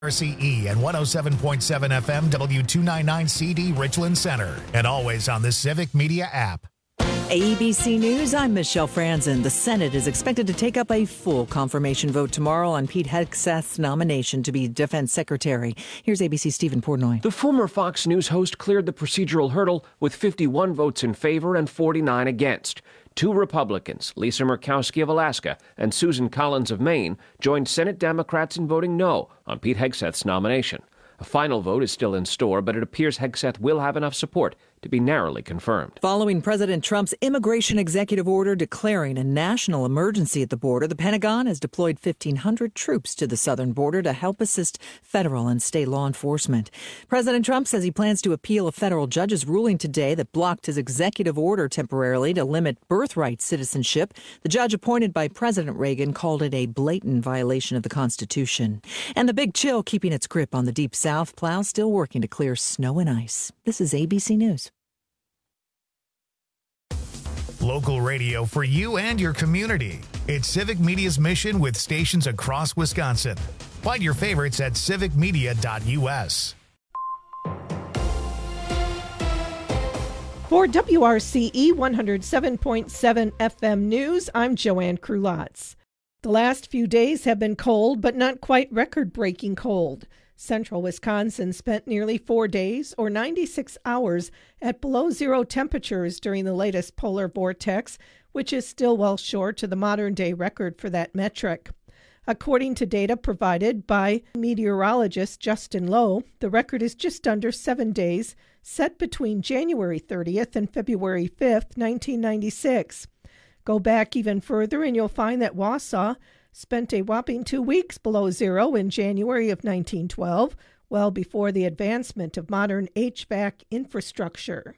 RCE and 107.7 FM W299CD Richland Center, and always on the Civic Media app. ABC News, I'm Michelle Franzen. The Senate is expected to take up a full confirmation vote tomorrow on Pete Hegseth's nomination to be Defense Secretary. Here's ABC's Stephen Portnoy. The former Fox News host cleared the procedural hurdle with 51 votes in favor and 49 against. Two Republicans, Lisa Murkowski of Alaska and Susan Collins of Maine, joined Senate Democrats in voting no on Pete Hegseth's nomination. A final vote is still in store, but it appears Hegseth will have enough support to be narrowly confirmed. Following President Trump's immigration executive order declaring a national emergency at the border, the Pentagon has deployed 1,500 troops to the southern border to help assist federal and state law enforcement. President Trump says he plans to appeal a federal judge's ruling today that blocked his executive order temporarily to limit birthright citizenship. The judge appointed by President Reagan called it a blatant violation of the Constitution. And the big chill keeping its grip on the Deep South, plows still working to clear snow and ice. This is ABC News. Local radio for you and your community. It's Civic Media's mission with stations across Wisconsin. Find your favorites at civicmedia.us. For WRCE 107.7 FM News, I'm Joanne Krulotz. The last few days have been cold, but not quite record-breaking cold. Central Wisconsin spent nearly 4 days, or 96 hours, at below zero temperatures during the latest polar vortex, which is still well short to the modern-day record for that metric. According to data provided by meteorologist Justin Lowe, the record is just under 7 days, set between January 30th and February 5th, 1996. Go back even further and you'll find that Wausau spent a whopping 2 weeks below zero in January of 1912, well before the advancement of modern HVAC infrastructure.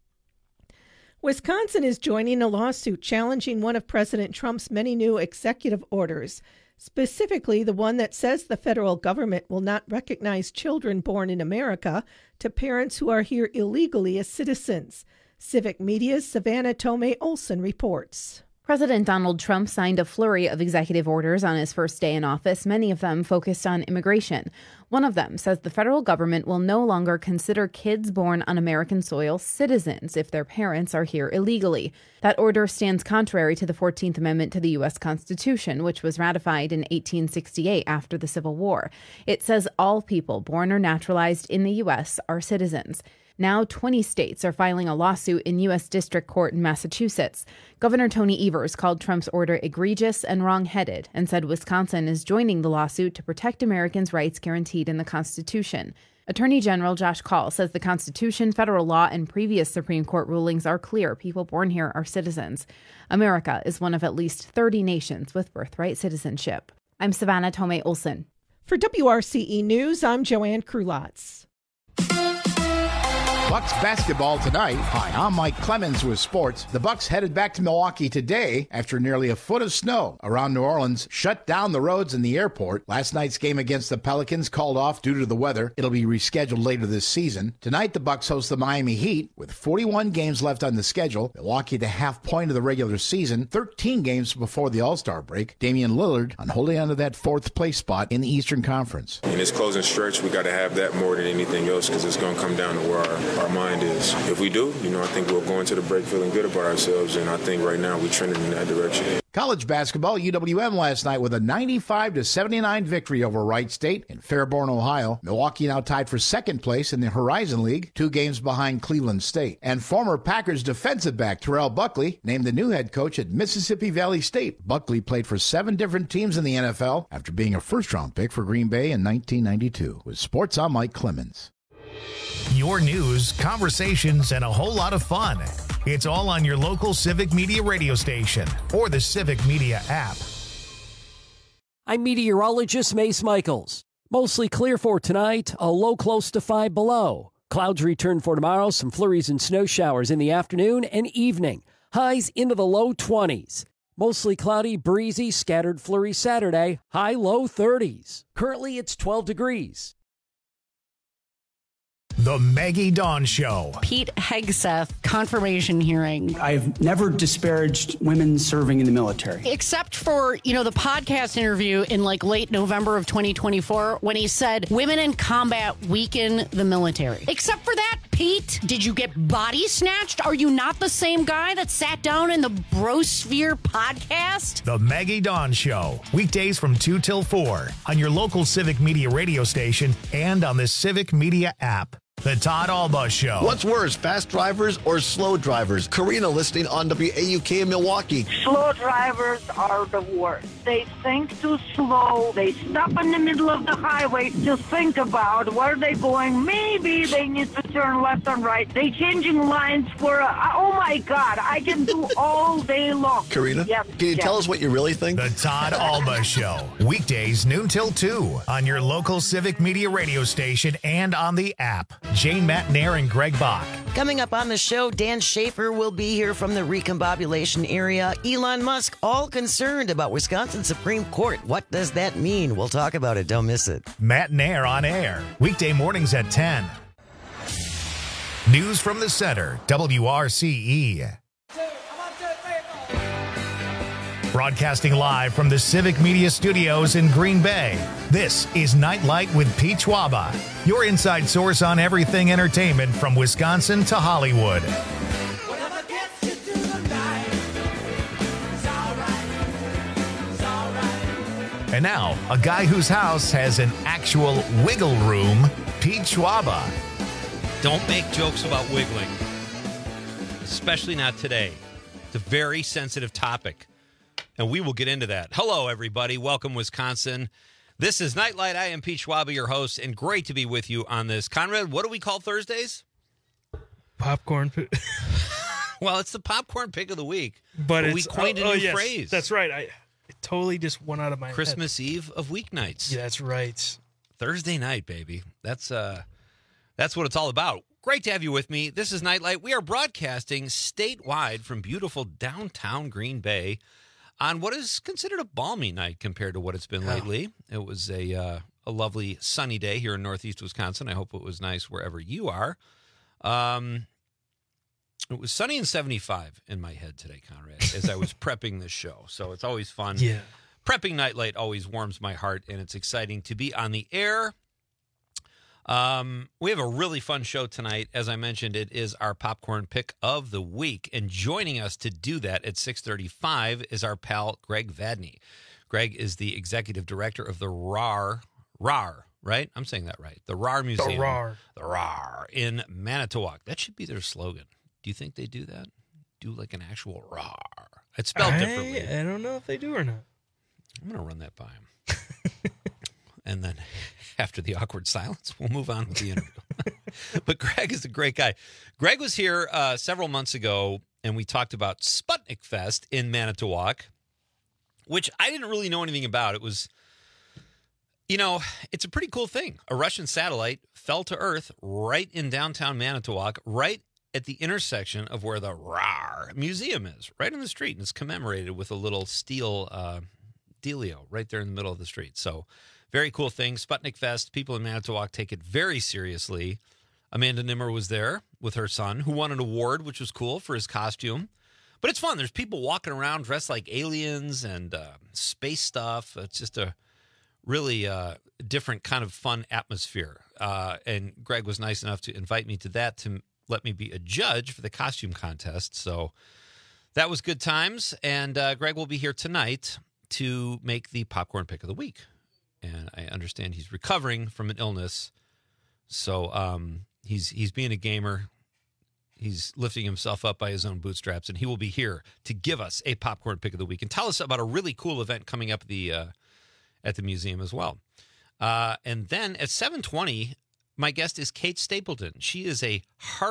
Wisconsin is joining a lawsuit challenging one of President Trump's many new executive orders, specifically the one that says the federal government will not recognize children born in America to parents who are here illegally as citizens. Civic Media's Savannah Tomei Olson reports. President Donald Trump signed a flurry of executive orders on his first day in office, many of them focused on immigration. One of them says the federal government will no longer consider kids born on American soil citizens if their parents are here illegally. That order stands contrary to the 14th Amendment to the U.S. Constitution, which was ratified in 1868 after the Civil War. It says all people born or naturalized in the U.S. are citizens. Now 20 states are filing a lawsuit in U.S. District Court in Massachusetts. Governor Tony Evers called Trump's order egregious and wrong-headed and said Wisconsin is joining the lawsuit to protect Americans' rights guaranteed in the Constitution. Attorney General Josh Kaul says the Constitution, federal law, and previous Supreme Court rulings are clear. People born here are citizens. America is one of at least 30 nations with birthright citizenship. I'm Savannah Tomei Olson. For WRCE News, I'm Joanne Krulotz. Bucks basketball tonight. Hi, I'm Mike Clemens with sports. The Bucks headed back to Milwaukee today after nearly a foot of snow around New Orleans shut down the roads and the airport. Last night's game against the Pelicans called off due to the weather. It'll be rescheduled later this season. Tonight, the Bucks host the Miami Heat with 41 games left on the schedule. Milwaukee at the half point of the regular season, 13 games before the All-Star break. Damian Lillard on holding on to that fourth place spot in the Eastern Conference. In this closing stretch, we got to have that more than anything else because it's going to come down to where our mind is. If we do, I think we'll go into the break feeling good about ourselves, and I think right now we're trending in that direction. College basketball, UWM last night with a 95-79 victory over Wright State in Fairborn, Ohio. Milwaukee now tied for second place in the Horizon League, 2 games behind Cleveland State. And former Packers defensive back Terrell Buckley named the new head coach at Mississippi Valley State. Buckley played for 7 different teams in the NFL after being a first-round pick for Green Bay in 1992. With sports, I'm Mike Clemens. Your news, conversations, and a whole lot of fun. It's all on your local Civic Media radio station or the Civic Media app. I'm meteorologist Mace Michaels. Mostly clear for tonight, a low close to 5 below. Clouds return for tomorrow, some flurries and snow showers in the afternoon and evening. Highs into the low 20s. Mostly cloudy, breezy, scattered flurries Saturday, high low 30s. Currently it's 12 degrees. The Maggie Dawn Show. Pete Hegseth confirmation hearing. I've never disparaged women serving in the military. Except for, the podcast interview in late November of 2024 when he said women in combat weaken the military. Except for that, Pete, did you get body snatched? Are you not the same guy that sat down in the Brosphere podcast? The Maggie Dawn Show. Weekdays from 2 till 4 on your local Civic Media radio station and on the Civic Media app. The Todd Alba Show. What's worse, fast drivers or slow drivers? Karina listening on WAUK in Milwaukee. Slow drivers are the worst. They think too slow. They stop in the middle of the highway to think about where they're going. Maybe they need to turn left and right. They changing lines for, oh my God, I can do all day long. Karina, can you tell us what you really think? The Todd Alba Show. Weekdays noon till 2 on your local Civic Media radio station and on the app. Jane Matnair and Greg Bach. Coming up on the show, Dan Schaefer will be here from the recombobulation area. Elon Musk all concerned about Wisconsin Supreme Court. What does that mean? We'll talk about it. Don't miss it. Matnair on air. Weekday mornings at 10. News from the center. WRCE. Broadcasting live from the Civic Media Studios in Green Bay, this is Nightlight with Pete Schwaba, your inside source on everything entertainment from Wisconsin to Hollywood. And now, a guy whose house has an actual wiggle room, Pete Schwaba. Don't make jokes about wiggling, especially not today. It's a very sensitive topic. And we will get into that. Hello, everybody. Welcome, Wisconsin. This is Nightlight. I am Pete Schwaba, your host, and great to be with you on this. Conrad, what do we call Thursdays? Popcorn. Well, it's the popcorn pick of the week. But we coined a new phrase. That's right. It totally just went out of my Christmas Eve of weeknights. Yeah, that's right. Thursday night, baby. That's what it's all about. Great to have you with me. This is Nightlight. We are broadcasting statewide from beautiful downtown Green Bay on what is considered a balmy night compared to what it's been lately. It was a lovely sunny day here in northeast Wisconsin. I hope it was nice wherever you are. It was sunny and 75 in my head today, Conrad, as I was prepping this show. So it's always fun. Yeah. Prepping Nightlight always warms my heart, and it's exciting to be on the air. We have a really fun show tonight. As I mentioned, it is our popcorn pick of the week. And joining us to do that at 6:35 is our pal, Greg Vadney. Greg is the executive director of the RAR, right? I'm saying that right. The RAR Museum. The RAR in Manitowoc. That should be their slogan. Do you think they do that? Do like an actual RAR? It's spelled differently. I don't know if they do or not. I'm going to run that by him. And then after the awkward silence, we'll move on with the interview. But Greg is a great guy. Greg was here several months ago, and we talked about Sputnik Fest in Manitowoc, which I didn't really know anything about. It was, it's a pretty cool thing. A Russian satellite fell to Earth right in downtown Manitowoc, right at the intersection of where the RAR Museum is, right in the street. And it's commemorated with a little steel dealio right there in the middle of the street. So very cool thing. Sputnik Fest. People in Manitowoc take it very seriously. Amanda Nimmer was there with her son, who won an award, which was cool for his costume. But it's fun. There's people walking around dressed like aliens and space stuff. It's just a really different kind of fun atmosphere. And Greg was nice enough to invite me to that to let me be a judge for the costume contest. So that was good times. And Greg will be here tonight to make the popcorn pick of the week. And I understand he's recovering from an illness. So he's being a gamer. He's lifting himself up by his own bootstraps, and he will be here to give us a popcorn pick of the week and tell us about a really cool event coming up at the museum as well. And then at 7:20, my guest is Kate Stapleton. She is a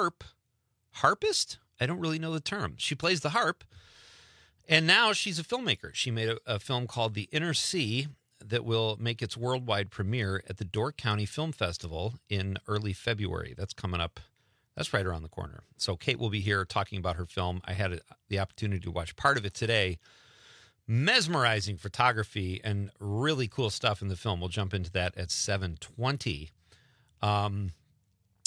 harpist? I don't really know the term. She plays the harp, and now she's a filmmaker. She made a film called The Inner Sea that will make its worldwide premiere at the Door County Film Festival in early February. That's coming up. That's right around the corner. So Kate will be here talking about her film. I had the opportunity to watch part of it today. Mesmerizing photography and really cool stuff in the film. We'll jump into that at 7:20.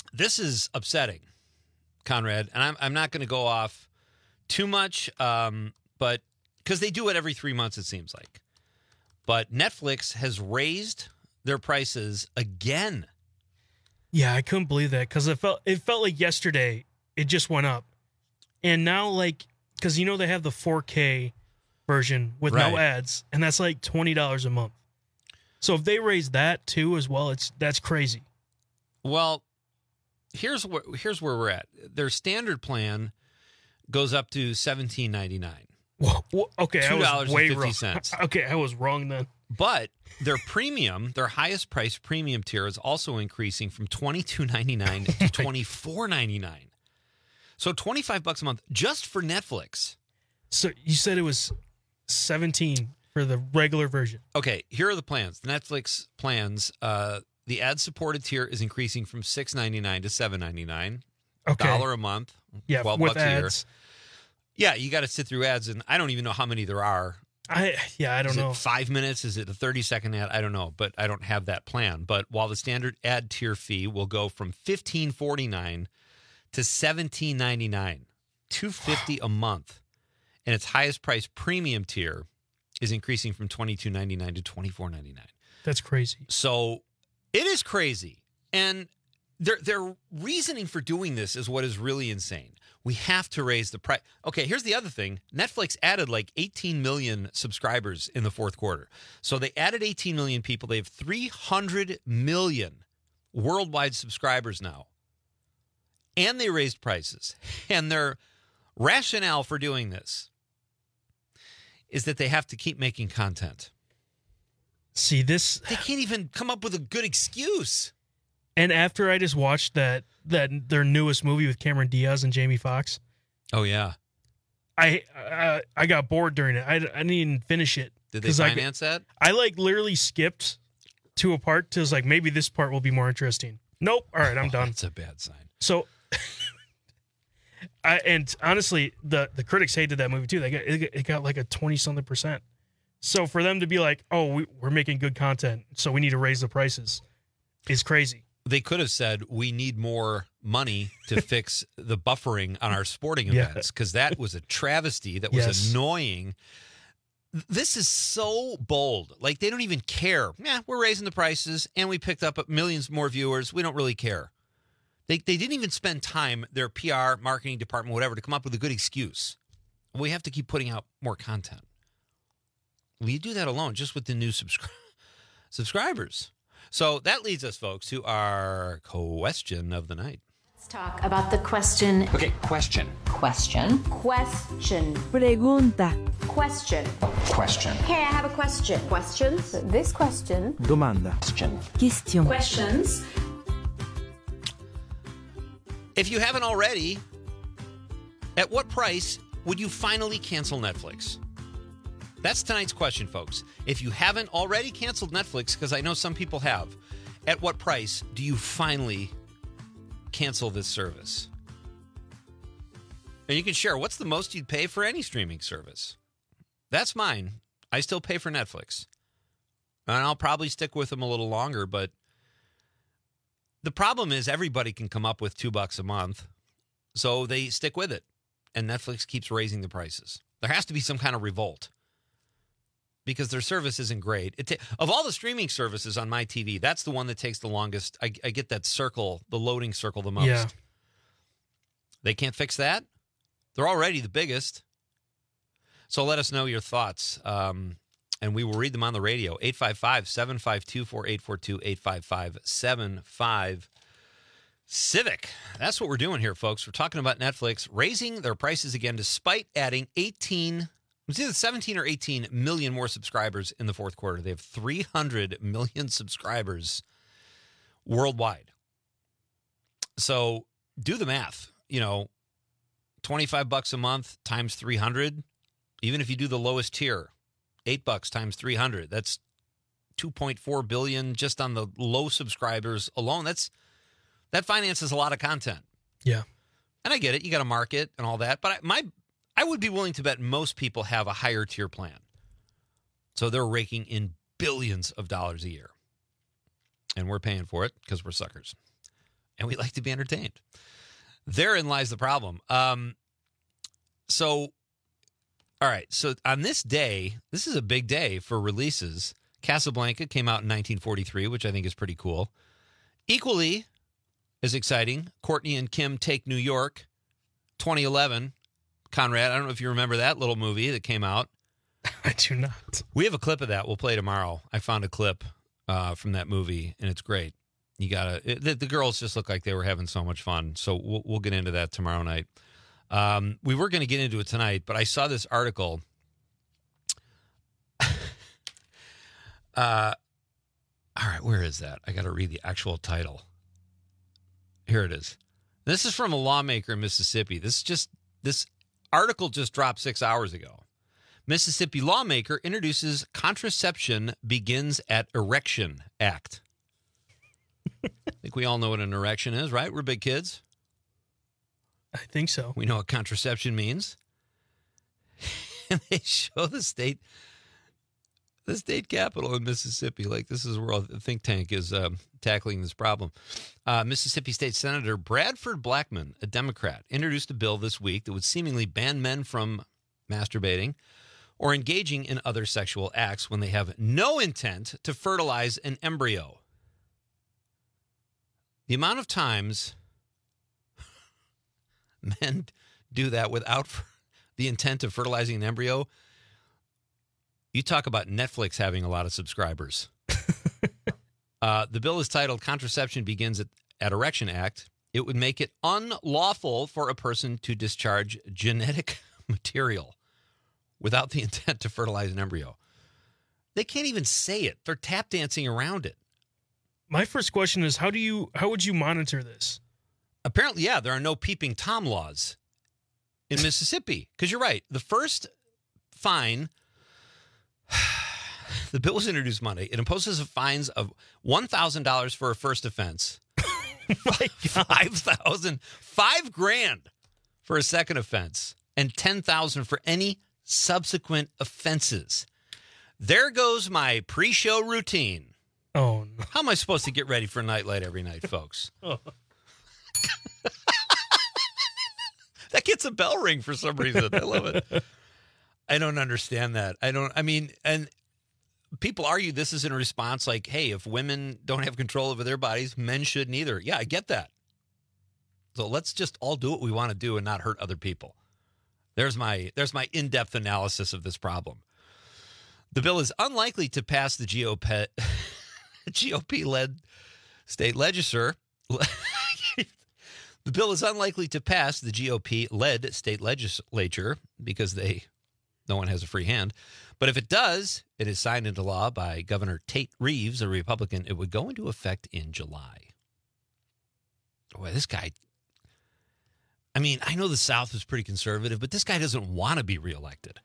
This is upsetting, Conrad, and I'm not going to go off too much, but because they do it every 3 months, it seems like. But Netflix has raised their prices again. Yeah, I couldn't believe that because it felt like yesterday it just went up, and now because they have the 4K version with no ads, and that's like $20 a month. So if they raise that too as well, that's crazy. Well, here's where we're at. Their standard plan goes up to $17.99. Okay, $2.50. Okay, I was wrong then. But their premium, their highest price premium tier, is also increasing from $22.99 to $24.99. So $25 a month just for Netflix. So you said it was $17 for the regular version. Okay, here are the plans. The Netflix plans. The ad-supported tier is increasing from $6.99 to $7.99. Okay. $1 a month. Yeah, $12 with a year. ads. Yeah, you got to sit through ads, and I don't even know how many there are. I don't know. Is it 5 minutes? Is it a 30-second ad? I don't know, but I don't have that plan. But while the standard ad tier fee will go from $15.49 to $17.99, $2.50 a month, and its highest price premium tier is increasing from $22.99 to $24.99. That's crazy. So it is crazy, and their reasoning for doing this is what is really insane. We have to raise the price. Okay, here's the other thing. Netflix added like 18 million subscribers in the fourth quarter. So they added 18 million people. They have 300 million worldwide subscribers now. And they raised prices. And their rationale for doing this is that they have to keep making content. See, this... They can't even come up with a good excuse. And after I just watched that their newest movie with Cameron Diaz and Jamie Foxx. Oh, yeah. I got bored during it. I didn't even finish it. Did they finance that? I literally skipped to a part to was like, maybe this part will be more interesting. Nope. All right, I'm done. That's a bad sign. So, and honestly, the critics hated that movie too. It got like a 20-something%. So for them to be like, oh, we're making good content, so we need to raise the prices, is crazy. They could have said, we need more money to fix the buffering on our sporting events, because that was a travesty. That was annoying. This is so bold. Like, they don't even care. Yeah, we're raising the prices, and we picked up millions more viewers. We don't really care. They didn't even spend time, their PR, marketing department, whatever, to come up with a good excuse. We have to keep putting out more content. Well, you do that alone, just with the new subscribers. So that leads us, folks, to our question of the night. Let's talk about the question. Okay, question. Question. Question. Pregunta. Question. Question. Hey, I have a question. Questions? This question. Domanda. Question. Questions. If you haven't already, at what price would you finally cancel Netflix? That's tonight's question, folks. If you haven't already canceled Netflix, because I know some people have, at what price do you finally cancel this service? And you can share, what's the most you'd pay for any streaming service? That's mine. I still pay for Netflix. And I'll probably stick with them a little longer, but the problem is everybody can come up with $2 a month, so they stick with it. And Netflix keeps raising the prices. There has to be some kind of revolt, because their service isn't great. Of all the streaming services on my TV, that's the one that takes the longest. I get that circle, the loading circle, the most. Yeah. They can't fix that? They're already the biggest. So let us know your thoughts, and we will read them on the radio. 855-752-4842, 855-75-CIVIC. That's what we're doing here, folks. We're talking about Netflix raising their prices again despite adding 17 or 18 million more subscribers in the fourth quarter. They have 300 million subscribers worldwide. So do the math. $25 a month times 300. Even if you do the lowest tier, $8 times 300. That's $2.4 billion just on the low subscribers alone. That finances a lot of content. Yeah. And I get it. You got to market and all that. But I would be willing to bet most people have a higher tier plan. So they're raking in billions of dollars a year. And we're paying for it because we're suckers. and we like to be entertained. Therein lies the problem. So, all right. So on this day, this is a big day for releases. Casablanca came out in 1943, which I think is pretty cool. Equally as exciting, Courtney and Kim Take New York, 2011. Conrad, I don't know if you remember that little movie that came out. I do not. We have a clip of that. We'll play tomorrow. I found a clip from that movie, and it's great. You gotta. The girls just look like they were having so much fun. So we'll get into that tomorrow night. We were going to get into it tonight, but I saw this article. All right, where is that? I got to read the actual title. Here it is. This is from a lawmaker in Mississippi. This article just dropped 6 hours ago. Mississippi lawmaker introduces Contraception Begins at Erection Act. I think we all know what an erection is, right? We're big kids. I think so. We know what contraception means. And they show the state capital in Mississippi. Like, this is where the think tank is tackling this problem. Mississippi State Senator Bradford Blackman, a Democrat, introduced a bill this week that would seemingly ban men from masturbating or engaging in other sexual acts when they have no intent to fertilize an embryo. The amount of times men do that without the intent of fertilizing an embryo, you talk about Netflix having a lot of subscribers. The bill is titled Contraception Begins at Erection Act. It would make it unlawful for a person to discharge genetic material without the intent to fertilize an embryo. They can't even say it. They're tap dancing around it. My first question is, how would you monitor this? Apparently, yeah, there are no peeping Tom laws in Mississippi. Because you're right. The first fine, the bill was introduced Monday. It imposes fines of $1,000 for a first offense. $5,000 for a second offense, and $10,000 for any subsequent offenses. There goes my pre-show routine. Oh, no. How am I supposed to get ready for Nightlight every night, folks? That gets a bell ring for some reason. I love it. I don't understand that. And people argue this is in response like, hey, if women don't have control over their bodies, men shouldn't either. Yeah, I get that. So let's just all do what we want to do and not hurt other people. There's my in-depth analysis of this problem. The bill is unlikely to pass the GOP-led state legislature. The bill is unlikely to pass the GOP-led state legislature because no one has a free hand. But if it does, it is signed into law by Governor Tate Reeves, a Republican. It would go into effect in July. Boy, this guy, I know the South is pretty conservative, but this guy doesn't want to be reelected.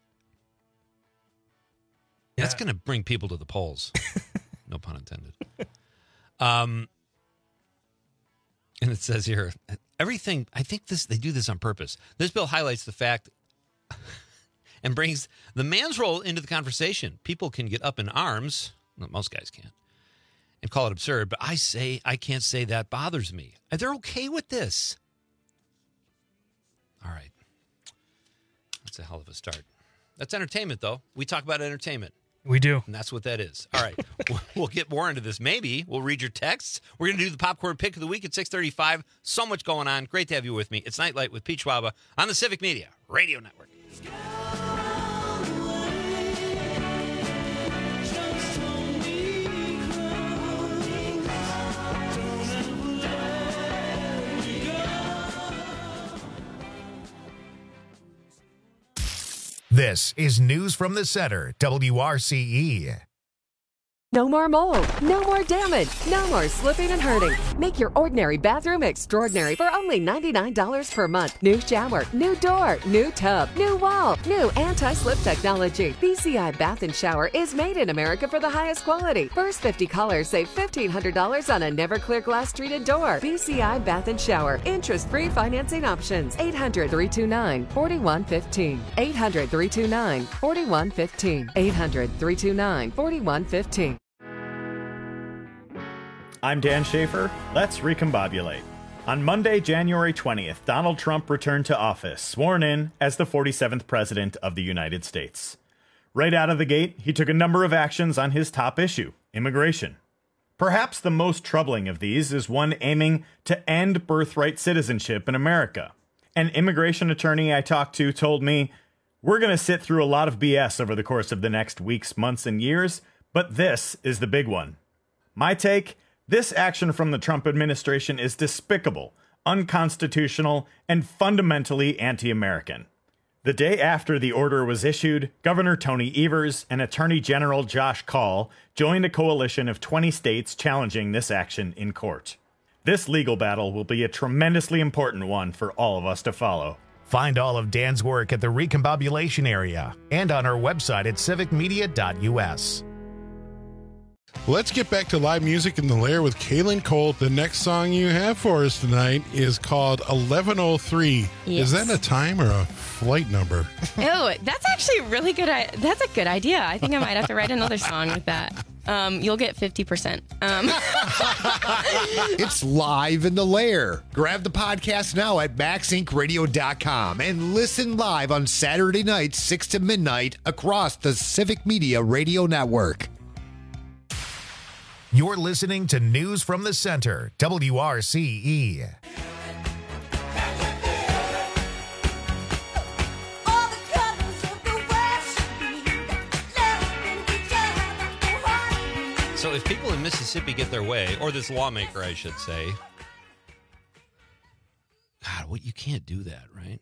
Yeah. That's going to bring people to the polls. No pun intended. And it says here, everything, I think they do this on purpose. This bill highlights the fact and brings the man's role into the conversation. People can get up in arms, well, most guys can't, and call it absurd, but I can't say that bothers me. They're okay with this. All right. That's a hell of a start. That's entertainment, though. We talk about entertainment. We do. And that's what that is. All right. We'll get more into this. Maybe we'll read your texts. We're going to do the popcorn pick of the week at 6:35. So much going on. Great to have you with me. It's Nightlight with Pete Schwaba on the Civic Media Radio Network. This is News from the Center, WRCE. No more mold, no more damage, no more slipping and hurting. Make your ordinary bathroom extraordinary for only $99 per month. New shower, new door, new tub, new wall, new anti-slip technology. BCI Bath and Shower is made in America for the highest quality. First 50 callers save $1,500 on a never clear glass treated door. BCI Bath and Shower. Interest-free financing options. 800-329-4115. 800-329-4115. 800-329-4115. I'm Dan Schaefer. Let's recombobulate. On Monday, January 20th, Donald Trump returned to office, sworn in as the 47th President of the United States. Right out of the gate, he took a number of actions on his top issue, immigration. Perhaps the most troubling of these is one aiming to end birthright citizenship in America. An immigration attorney I talked to told me, "We're going to sit through a lot of BS over the course of the next weeks, months, and years, but this is the big one." My take? This action from the Trump administration is despicable, unconstitutional, and fundamentally anti-American. The day after the order was issued, Governor Tony Evers and Attorney General Josh Kaul joined a coalition of 20 states challenging this action in court. This legal battle will be a tremendously important one for all of us to follow. Find all of Dan's work at the Recombobulation Area and on our website at civicmedia.us. Let's get back to live music in the Lair with Kaylin Colt. The next song you have for us tonight is called 1103. Yes. Is that a time or a flight number? Oh, that's actually really good. That's a good idea. I think I might have to write another song with that. You'll get 50%. It's live in the Lair. Grab the podcast now at maxinkradio.com and listen live on Saturday nights, 6 to midnight across the Civic Media Radio Network. You're listening to News from the Center, WRCE. So if people in Mississippi get their way, or this lawmaker, I should say, God, what, you can't do that, right?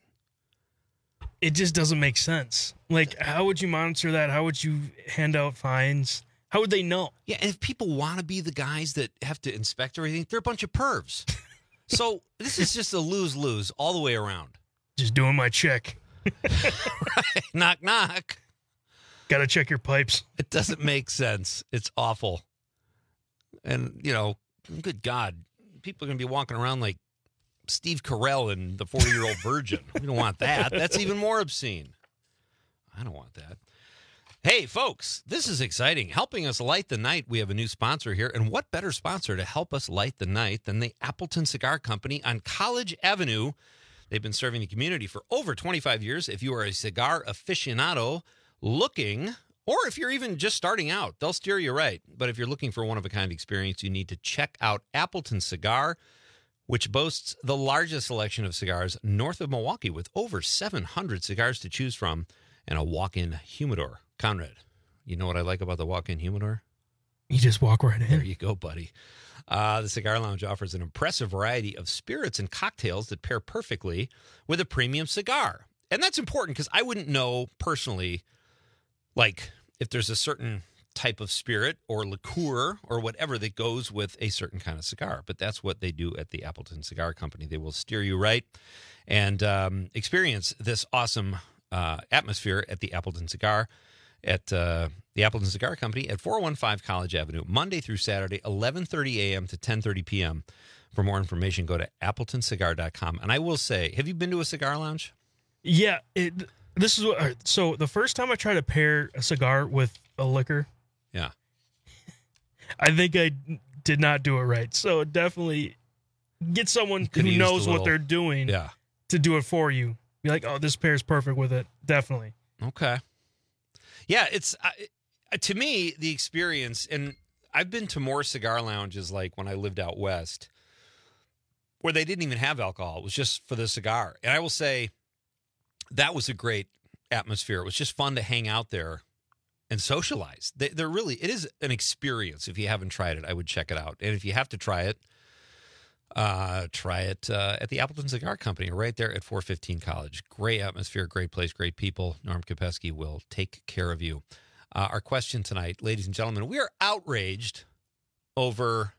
It just doesn't make sense. Like, how would you monitor that? How would you hand out fines? How would they know? Yeah, and if people want to be the guys that have to inspect everything, they're a bunch of pervs. So this is just a lose-lose all the way around. Just doing my check. Right. Knock, knock. Got to check your pipes. It doesn't make sense. It's awful. And, you know, good God, people are going to be walking around like Steve Carell and the 40-Year-Old Virgin. We don't want that. That's even more obscene. I don't want that. Hey, folks, this is exciting. Helping us light the night, we have a new sponsor here. And what better sponsor to help us light the night than the Appleton Cigar Company on College Avenue? They've been serving the community for over 25 years. If you are a cigar aficionado looking, or if you're even just starting out, they'll steer you right. But if you're looking for one-of-a-kind experience, you need to check out Appleton Cigar, which boasts the largest selection of cigars north of Milwaukee with over 700 cigars to choose from and a walk-in humidor. Conrad, you know what I like about the walk-in humidor? You just walk right in. There you go, buddy. The Cigar Lounge offers an impressive variety of spirits and cocktails that pair perfectly with a premium cigar. And that's important because I wouldn't know personally, like, if there's a certain type of spirit or liqueur or whatever that goes with a certain kind of cigar. But that's what they do at the Appleton Cigar Company. They will steer you right and experience this awesome atmosphere at the Appleton Cigar. At the Appleton Cigar Company at 415 College Avenue, Monday through Saturday, 11:30 a.m. to 10:30 p.m. For more information, go to appletoncigar.com. And I will say, have you been to a cigar lounge? Yeah. This is what. So the first time I tried to pair a cigar with a liquor, yeah, I think I did not do it right. So definitely get someone who knows what they're doing to do it for you. Be like, oh, this pairs perfect with it. Definitely. Okay. Yeah, it's to me, the experience, and I've been to more cigar lounges like when I lived out west where they didn't even have alcohol. It was just for the cigar. And I will say that was a great atmosphere. It was just fun to hang out there and socialize. It is an experience. If you haven't tried it, I would check it out. And if you have to try it at the Appleton Cigar Company right there at 415 College. Great atmosphere, great place, great people. Norm Kopesky will take care of you. Our question tonight, ladies and gentlemen, we are outraged over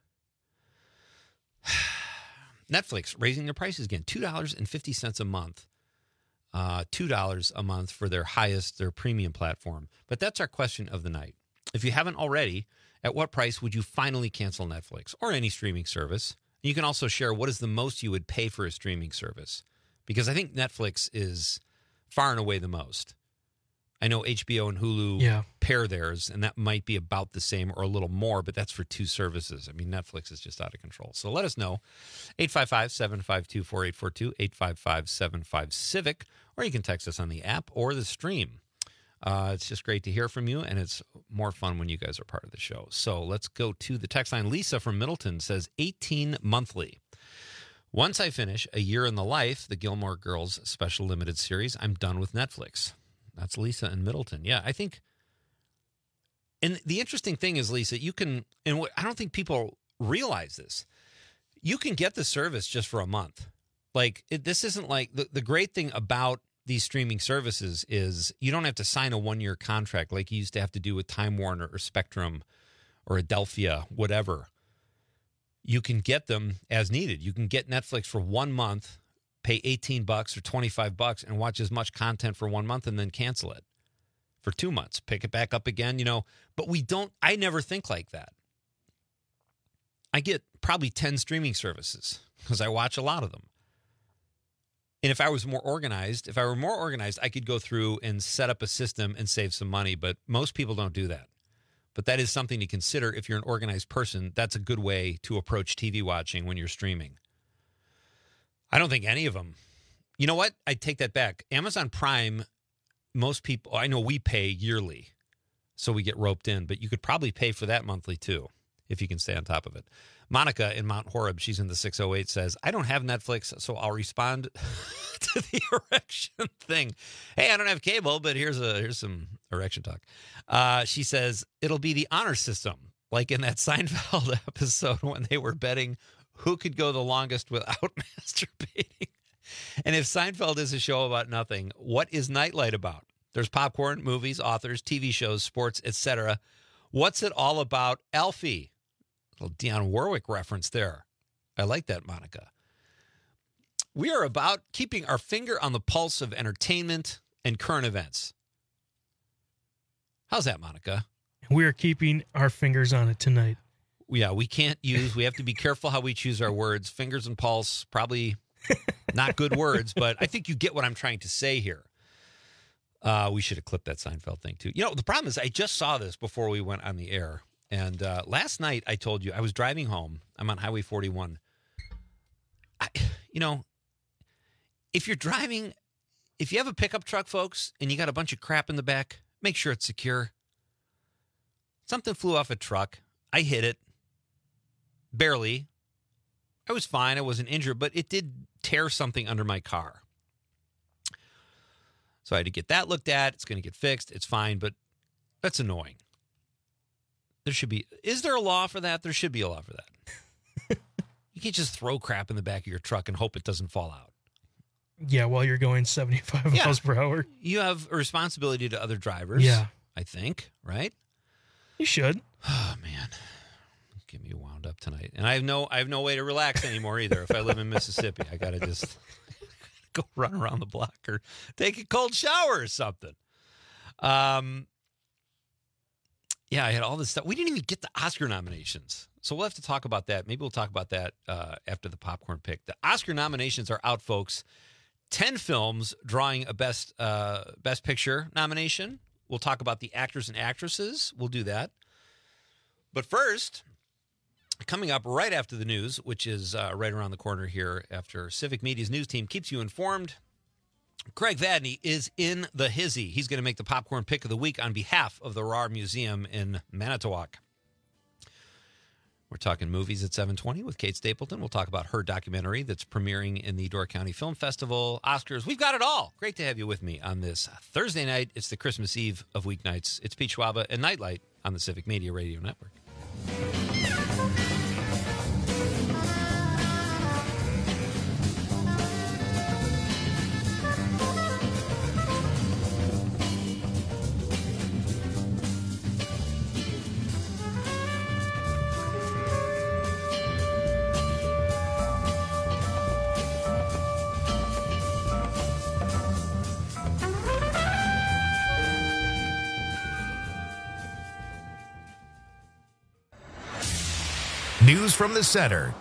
Netflix raising their prices again, $2.50 a month. $2 a month for their premium platform. But that's our question of the night. If you haven't already, at what price would you finally cancel Netflix or any streaming service? You can also share what is the most you would pay for a streaming service, because I think Netflix is far and away the most. I know HBO and Hulu pair theirs, and that might be about the same or a little more, but that's for 2 services. I mean, Netflix is just out of control. So let us know. 855-752-4842, 855-75-CIVIC, or you can text us on the app or the stream. It's just great to hear from you, and it's more fun when you guys are part of the show. So let's go to the text line. Lisa from Middleton says 18 monthly. Once I finish A Year in the Life, the Gilmore Girls special limited series, I'm done with Netflix. That's Lisa in Middleton. Yeah, I think. And the interesting thing is, Lisa, you can, and I don't think people realize this, you can get the service just for a month. Like, this isn't like, the great thing about these streaming services is you don't have to sign a 1-year contract like you used to have to do with Time Warner or Spectrum or Adelphia, whatever. You can get them as needed. You can get Netflix for 1 month, pay $18 or $25 and watch as much content for 1 month and then cancel it for 2 months, pick it back up again, but I never think like that. I get probably 10 streaming services because I watch a lot of them. And if I were more organized, I could go through and set up a system and save some money, but most people don't do that. But that is something to consider if you're an organized person. That's a good way to approach TV watching when you're streaming. I don't think any of them. You know what? I take that back. Amazon Prime, most people, I know we pay yearly, so we get roped in, but you could probably pay for that monthly too, if you can stay on top of it. Monica in Mount Horeb, she's in the 608, says, I don't have Netflix, so I'll respond to the erection thing. Hey, I don't have cable, but here's some erection talk. She says, it'll be the honor system, like in that Seinfeld episode when they were betting who could go the longest without masturbating. And if Seinfeld is a show about nothing, what is Nightlight about? There's popcorn, movies, authors, TV shows, sports, etc. What's it all about, Alfie? Little Dionne Warwick reference there. I like that, Monica. We are about keeping our finger on the pulse of entertainment and current events. How's that, Monica? We are keeping our fingers on it tonight. Yeah, we have to be careful how we choose our words. Fingers and pulse, probably not good words, but I think you get what I'm trying to say here. We should have clipped that Seinfeld thing, too. The problem is I just saw this before we went on the air. And last night, I told you, I was driving home. I'm on Highway 41. If you're driving, if you have a pickup truck, folks, and you got a bunch of crap in the back, make sure it's secure. Something flew off a truck. I hit it. Barely. I was fine. I wasn't injured, but it did tear something under my car. So I had to get that looked at. It's going to get fixed. It's fine, but that's annoying. Is there a law for that? There should be a law for that. You can't just throw crap in the back of your truck and hope it doesn't fall out. Yeah, while you're going 75 miles per hour. You have a responsibility to other drivers. Yeah. I think, right? You should. Oh, man. Get me wound up tonight. And I have no way to relax anymore either. If I live in Mississippi, I got to just go run around the block or take a cold shower or something. Yeah, I had all this stuff. We didn't even get the Oscar nominations. So we'll have to talk about that. Maybe we'll talk about that after the popcorn pick. The Oscar nominations are out, folks. 10 films drawing a Best Picture nomination. We'll talk about the actors and actresses. We'll do that. But first, coming up right after the news, which is right around the corner here after Civic Media's news team keeps you informed, Craig Vadney is in the hizzy. He's going to make the popcorn pick of the week on behalf of the RAR Museum in Manitowoc. We're talking movies at 7:20 with Kate Stapleton. We'll talk about her documentary that's premiering in the Door County Film Festival, Oscars. We've got it all. Great to have you with me on this Thursday night. It's the Christmas Eve of weeknights. It's Pete Schwaba and Nightlight on the Civic Media Radio Network. News from the Center,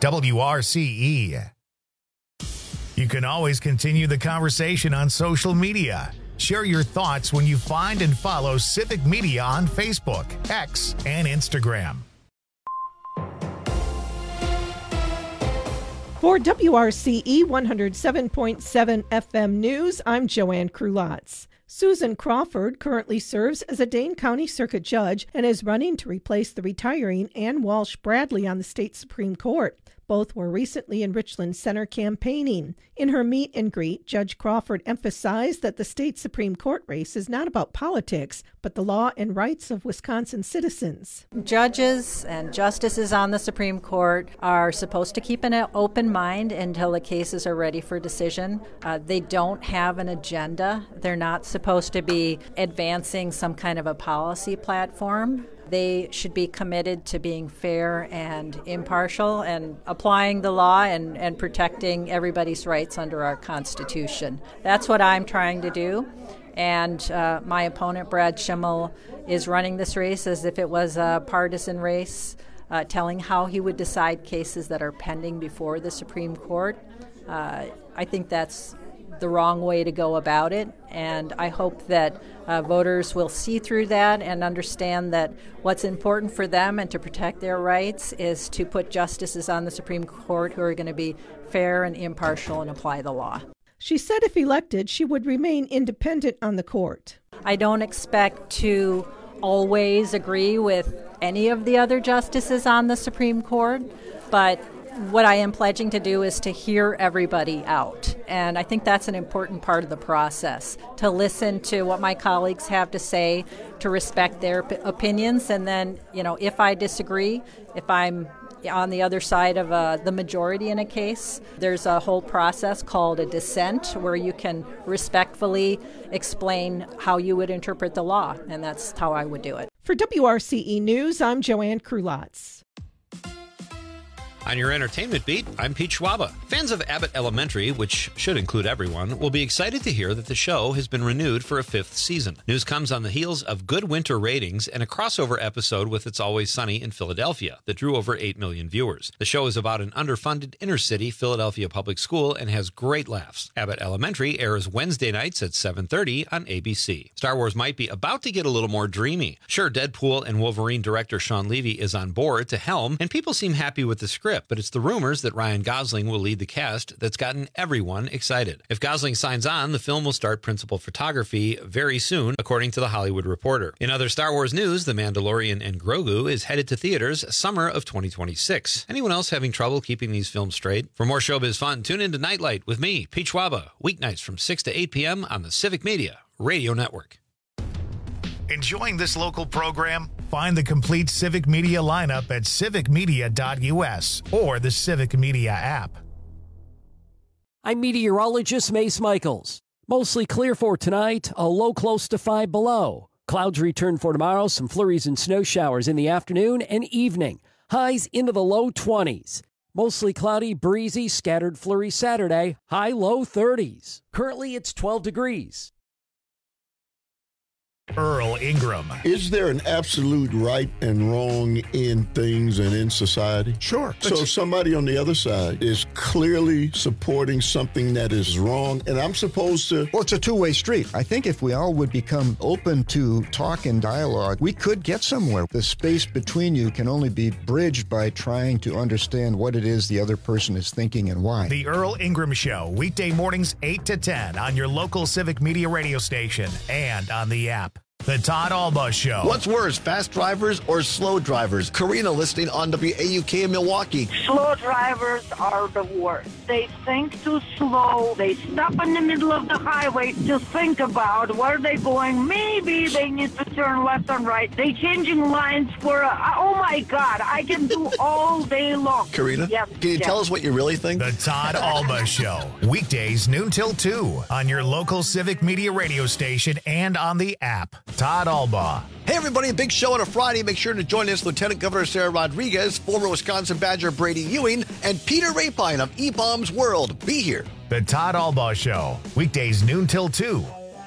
WRCE. You can always continue the conversation on social media. Share your thoughts when you find and follow Civic Media on Facebook, X, and Instagram. For WRCE 107.7 FM News, I'm Joanne Krulotz. Susan Crawford currently serves as a Dane County Circuit Judge and is running to replace the retiring Ann Walsh Bradley on the state Supreme Court. Both were recently in Richland Center campaigning. In her meet and greet, Judge Crawford emphasized that the state Supreme Court race is not about politics, but the law and rights of Wisconsin citizens. Judges and justices on the Supreme Court are supposed to keep an open mind until the cases are ready for decision. They don't have an agenda. They're not supposed to be advancing some kind of a policy platform. They should be committed to being fair and impartial and applying the law and protecting everybody's rights under our Constitution. That's what I'm trying to do. And my opponent, Brad Schimmel, is running this race as if it was a partisan race, telling how he would decide cases that are pending before the Supreme Court. I think that's the wrong way to go about it, and I hope that voters will see through that and understand that what's important for them and to protect their rights is to put justices on the Supreme Court who are going to be fair and impartial and apply the law. She said if elected, she would remain independent on the court. I don't expect to always agree with any of the other justices on the Supreme Court, but what I am pledging to do is to hear everybody out. And I think that's an important part of the process, to listen to what my colleagues have to say, to respect their opinions. And then, if I disagree, if I'm on the other side of the majority in a case, there's a whole process called a dissent where you can respectfully explain how you would interpret the law. And that's how I would do it. For WRCE News, I'm Joanne Krulotz. On your entertainment beat, I'm Pete Schwaba. Fans of Abbott Elementary, which should include everyone, will be excited to hear that the show has been renewed for a 5th season. News comes on the heels of good winter ratings and a crossover episode with It's Always Sunny in Philadelphia that drew over 8 million viewers. The show is about an underfunded inner-city Philadelphia public school and has great laughs. Abbott Elementary airs Wednesday nights at 7:30 on ABC. Star Wars might be about to get a little more dreamy. Sure, Deadpool and Wolverine director Sean Levy is on board to helm, and people seem happy with the script, but it's the rumors that Ryan Gosling will lead the cast that's gotten everyone excited. If Gosling signs on, the film will start principal photography very soon, according to The Hollywood Reporter. In other Star Wars news, The Mandalorian and Grogu is headed to theaters summer of 2026. Anyone else having trouble keeping these films straight? For more showbiz fun, tune in to Nightlight with me, Pete Schwaba, weeknights from 6 to 8 p.m. on the Civic Media Radio Network. Enjoying this local program? Find the complete Civic Media lineup at civicmedia.us or the Civic Media app. I'm meteorologist Mace Michaels. Mostly clear for tonight, a low close to 5 below. Clouds return for tomorrow, some flurries and snow showers in the afternoon and evening. Highs into the low 20s. Mostly cloudy, breezy, scattered flurries Saturday, high low 30s. Currently it's 12 degrees. Earl Ingram. Is there an absolute right and wrong in things and in society? Sure. So somebody on the other side is clearly supporting something that is wrong, and I'm supposed to... Well, it's a two-way street. I think if we all would become open to talk and dialogue, we could get somewhere. The space between you can only be bridged by trying to understand what it is the other person is thinking and why. The Earl Ingram Show, weekday mornings 8 to 10 on your local Civic Media radio station and on the app. The Todd Alba Show. What's worse, fast drivers or slow drivers? Karina listening on WAUK in Milwaukee. Slow drivers are the worst. They think too slow. They stop in the middle of the highway to think about where they're going. Maybe they need to turn left and right. They changing lines for oh my God, I can do all day long. Karina, yes, can you tell us what you really think? The Todd Alba Show. Weekdays noon till 2 on your local Civic Media radio station and on the app. Todd Alba. Hey everybody, a big show on a Friday. Make sure to join us, Lieutenant Governor Sarah Rodriguez, former Wisconsin Badger Brady Ewing, and Peter Rapine of E-Bombs World. Be here. The Todd Alba Show. Weekdays noon till 2.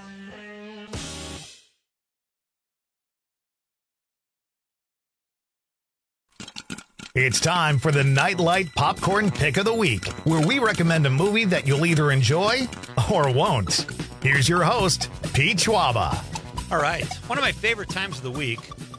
It's time for the Nightlight Popcorn Pick of the Week, where we recommend a movie that you'll either enjoy or won't. Here's your host, Pete Schwaba. All right. One of my favorite times of the week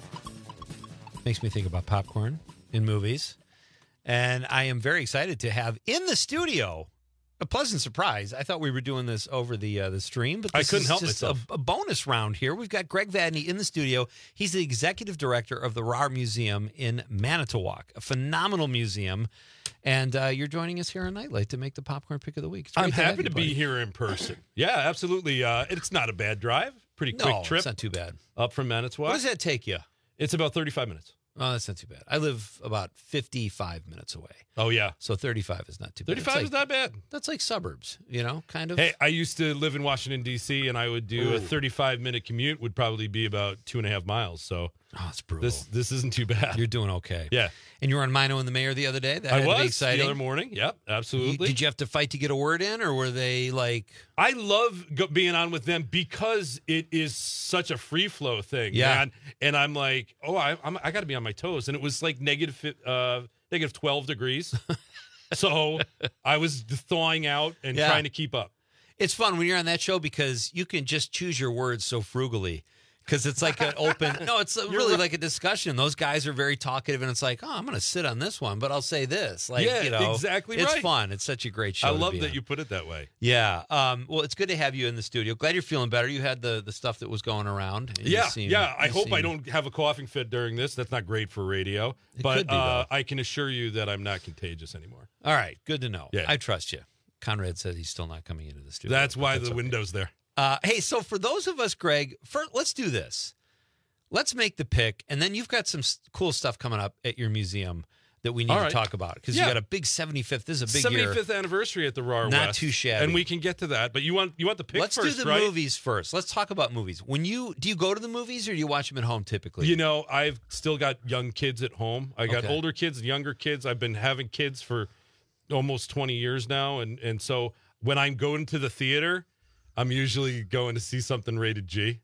makes me think about popcorn in movies. And I am very excited to have in the studio a pleasant surprise. I thought we were doing this over the stream, but this I couldn't is help just myself. a bonus round here. We've got Greg Vadney in the studio. He's the executive director of the RAR Museum in Manitowoc, a phenomenal museum. And you're joining us here on Nightlight to make the popcorn pick of the week. I'm happy have to you, be buddy. here in person. Yeah, absolutely. It's not a bad drive. Pretty quick No, trip. it's not too bad. Up from Manitowoc. What does that take you? It's about 35 minutes. Oh, that's not too bad. I live about 55 minutes away. Oh, yeah. So 35 is not too bad. 35 is not bad. That's like suburbs, kind of. Hey, I used to live in Washington, D.C., and I would do a 35-minute commute would probably be about 2.5 miles. So it's brutal. This isn't too bad. You're doing okay. Yeah. And you were on Mino and the Mayor the other day? That I had to be was exciting. the other morning. Yep, absolutely. Did you have to fight to get a word in, or were they like... I love being on with them because it is such a free flow thing, Yeah. man. And I'm like, I got to be on my toes. And it was like negative 12 degrees. So I was thawing out and Yeah. trying to keep up. It's fun when you're on that show because you can just choose your words so frugally. Because it's like an open... No, it's really like a discussion. Those guys are very talkative, and it's like, I'm going to sit on this one, but I'll say this. Like, exactly it's right. fun. It's such a great show. I to love be that on. you put it that way. Yeah. Well, it's good to have you in the studio. Glad you're feeling better. You had the stuff that was going around. And I hope I don't have a coughing fit during this. That's not great for radio. But could be, though. I can assure you that I'm not contagious anymore. All right. Good to know. Yeah. I trust you. Conrad says he's still not coming into the studio. That's why the okay. window's there. Hey, so for those of us, Greg, let's do this. Let's make the pick, and then you've got some cool stuff coming up at your museum that we need to talk about because you got a big 75th. This is a big 75th year. anniversary at the RAR Not West. too shabby. And we can get to that. But you want the pick Let's first, do the right? movies first. Let's talk about movies. Do you go to the movies or do you watch them at home typically? I've still got young kids at home. I got older kids and younger kids. I've been having kids for almost 20 years now. And so when I'm going to the theater, I'm usually going to see something rated G.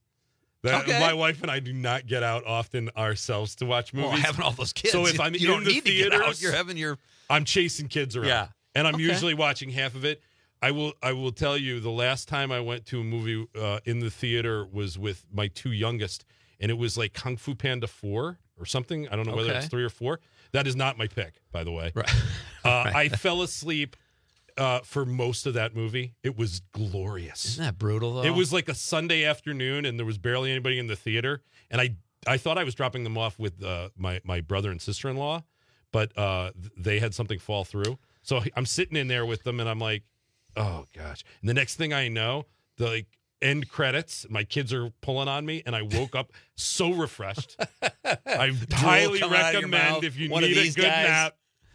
My wife and I do not get out often ourselves to watch movies. Well, having all those kids. So if I'm you in don't the need to get theaters, out. You're having your... I'm chasing kids around. Yeah. And I'm usually watching half of it. I will tell you, the last time I went to a movie in the theater was with my two youngest, and it was like Kung Fu Panda 4 or something. I don't know whether it's 3 or 4. That is not my pick, by the way. Right. I fell asleep for most of that movie. It was glorious. Isn't that brutal, though? It was like a Sunday afternoon, and there was barely anybody in the theater. And I thought I was dropping them off with my brother and sister-in-law, but they had something fall through. So I'm sitting in there with them, and I'm like, oh, gosh. And the next thing I know, the end credits, my kids are pulling on me, and I woke up so refreshed. I highly recommend if you need a good nap,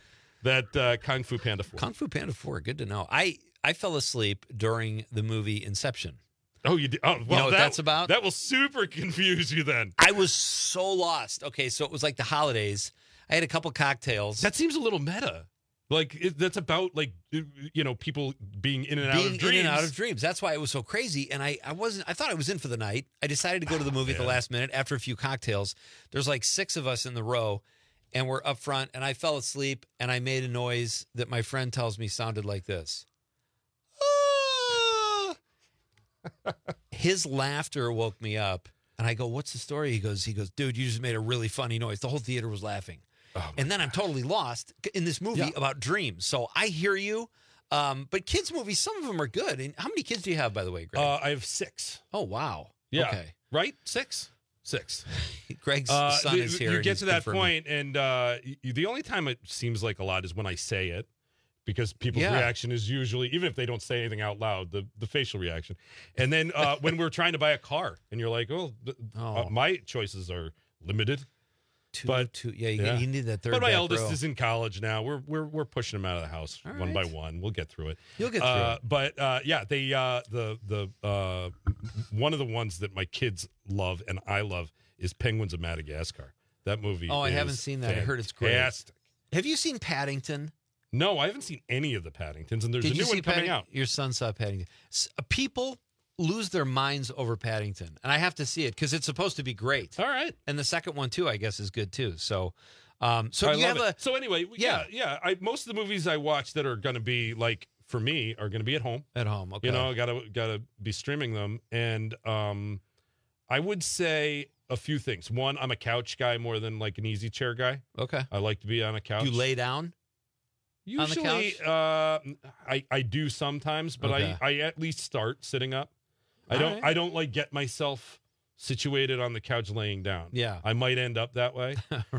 that Kung Fu Panda 4. Kung Fu Panda 4, good to know. I fell asleep during the movie Inception. Oh, you did? Oh, well, you know what that's about? That will super confuse you then. I was so lost. Okay, so it was like the holidays. I had a couple cocktails. That seems a little meta. Like, that's about, like, people being in and out of dreams. In and out of dreams. That's why it was so crazy. And I thought I was in for the night. I decided to go to the movie at the last minute after a few cocktails. There's like 6 of us in the row, and we're up front, and I fell asleep, and I made a noise that my friend tells me sounded like this. His laughter woke me up, and I go, what's the story? He goes, dude, you just made a really funny noise. The whole theater was laughing. And then I'm totally lost in this movie about dreams. So I hear you. But kids' movies, some of them are good. And how many kids do you have, by the way, Greg? I have 6. Oh, wow. Yeah. Okay. Right? 6? Greg's son is here. You get to that point, and the only time it seems like a lot is when I say it, because people's reaction is usually, even if they don't say anything out loud, the facial reaction. And then when we're trying to buy a car, and you're like, my choices are limited. You need that third. But my back eldest row. is in college now. We're pushing him out of the house one by one. We'll get through it. You'll get through it. But the one of the ones that my kids love and I love is Penguins of Madagascar. That movie. Oh, I is haven't seen that. I heard it's great. Fantastic. Have you seen Paddington? No, I haven't seen any of the Paddingtons, and there's a new one coming out. Your son saw Paddington. People lose their minds over Paddington, and I have to see it because it's supposed to be great. All right, and the second one too, I guess, is good too. So, So anyway, most of the movies I watch that are going to be like for me are going to be at home. At home, okay. You know, gotta be streaming them, and I would say a few things. One, I'm a couch guy more than like an easy chair guy. Okay. I like to be on a couch. You lay down Usually, on the couch? I do sometimes, but Okay. I at least start sitting up. I All don't right. I don't like get myself situated on the couch laying down. Yeah. I might end up that way.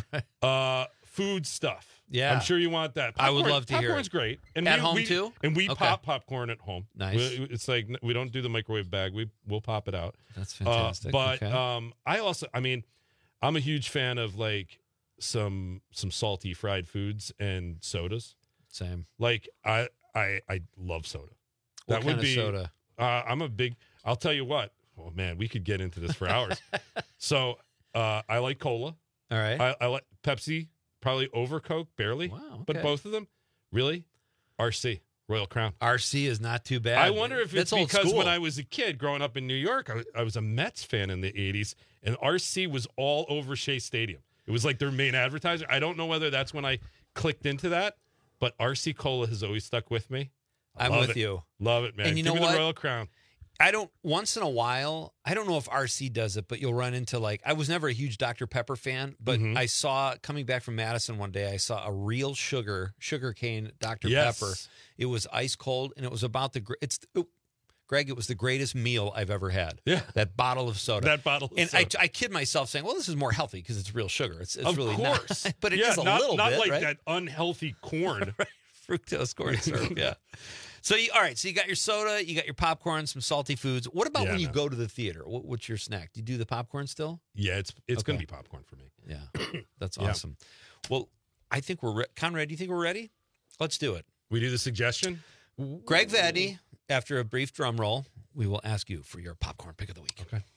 Food stuff. Yeah. I'm sure you want that. I would love to hear it. Popcorn's great. At home, too? And we Okay. pop popcorn at home. Nice. It's like we don't do the microwave bag. We'll pop it out. That's fantastic. But Okay. I'm a huge fan of like some salty fried foods and sodas. Same. Like I love soda. What kind of soda? I'm a big. I'll tell you what. Oh man, we could get into this for hours. So I like cola. All right. I like Pepsi, probably over Coke, barely. Wow. But okay. both of them, really, RC, Royal Crown. RC is not too bad. I wonder if it's That's old because school. when I was a kid growing up in New York, I was a Mets fan in the 80s, and RC was all over Shea Stadium. It was like their main advertiser. I don't know whether that's when I clicked into that, but RC Cola has always stuck with me. I'm Love with it. you. Love it, man. And you Give know me what? the Royal Crown. I don't, once in a while, I don't know if RC does it, but you'll run into like, I was never a huge Dr. Pepper fan, but Mhm. I saw, coming back from Madison one day, I saw a real sugar cane Dr. Yes. Pepper. It was ice cold, and it was about Greg, it was the greatest meal I've ever had. Yeah. That bottle of soda. That bottle of and soda. I kid myself saying, well, this is more healthy because it's real sugar. It's Of really course. not. But it Yeah, is a not, little not bit, like right? that unhealthy corn. Right. Fructose corn syrup, yeah. So, all right, so you got your soda, you got your popcorn, some salty foods. What about Yeah, when you man. go to the theater? What's your snack? Do you do the popcorn still? Yeah, it's Okay. going to be popcorn for me. Yeah, that's Yeah. awesome. Well, I think we're Conrad, do you think we're ready? Let's do it. We do the suggestion? Greg Vadney, after a brief drum roll, we will ask you for your popcorn pick of the week. Okay.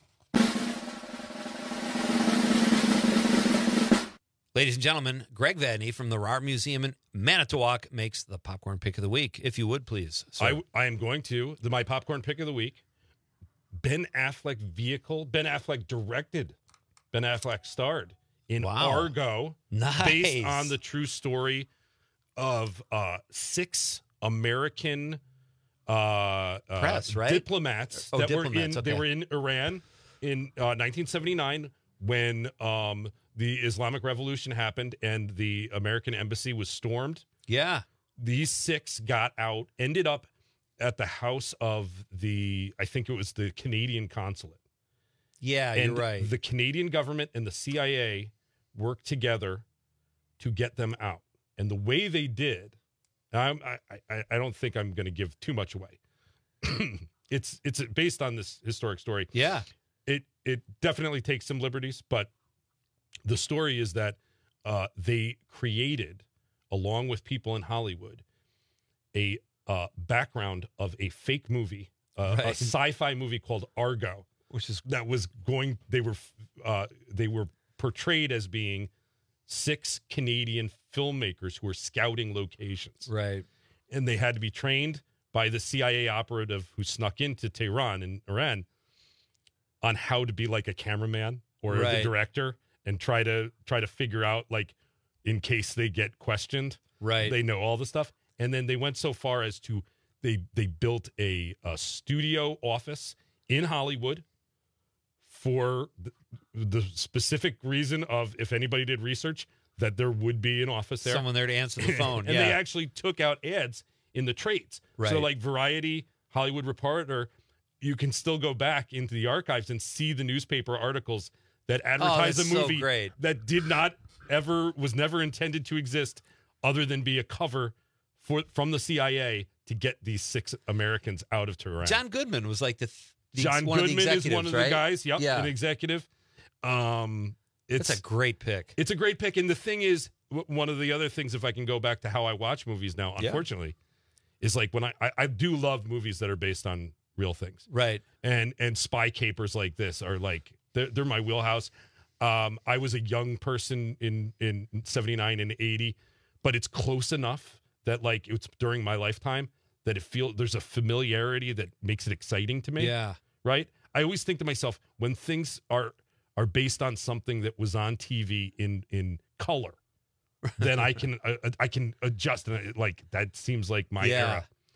Ladies and gentlemen, Greg Vadney from the RAR Museum in Manitowoc makes the popcorn pick of the week. If you would, please. sir. I am going to. My popcorn pick of the week, Ben Affleck vehicle. Ben Affleck directed. Ben Affleck starred in Wow. Argo. Nice. Based on the true story of 6 American Press, right? diplomats Oh, that diplomats, were in. They okay. were in Iran in 1979 when the Islamic Revolution happened and the American embassy was stormed. Yeah. These 6 got out, ended up at the house of I think it was the Canadian consulate. Yeah, And you're right. the Canadian government and the CIA worked together to get them out. And the way they did, I don't think I'm going to give too much away. It's based on this historic story. Yeah. It definitely takes some liberties, but the story is that they created, along with people in Hollywood, a background of a fake movie, a Right. sci-fi movie called Argo, Which is that was going. They were portrayed as being 6 Canadian filmmakers who were scouting locations, right. and they had to be trained by the CIA operative who snuck into Tehran in Iran on how to be like a cameraman or the Right. director and try to figure out, like, in case they get questioned, Right. they know all the stuff. And then they went so far as to they built a studio office in Hollywood for the specific reason of, if anybody did research, that there would be an office there. Someone there to answer the phone. And yeah. they actually took out ads in the trades. Right. So like Variety, Hollywood Reporter, you can still go back into the archives and see the newspaper articles that advertise that's a movie so great. that was never intended to exist other than be a cover from the CIA to get these 6 Americans out of Tehran. John Goodman was like John one Goodman of the is one of the right? guys. Yep, Yeah. an executive. It's a great pick. It's a great pick. And the thing is, one of the other things, if I can go back to how I watch movies now, Yeah. unfortunately, is like when I do love movies that are based on real things. Right. And spy capers like this are like, they're my wheelhouse. I was a young person in 79 and 80, but it's close enough that like it's during my lifetime that there's a familiarity that makes it exciting to me. Yeah. Right. I always think to myself, when things are based on something that was on TV in color, then I can adjust, and like that seems like my Yeah. era.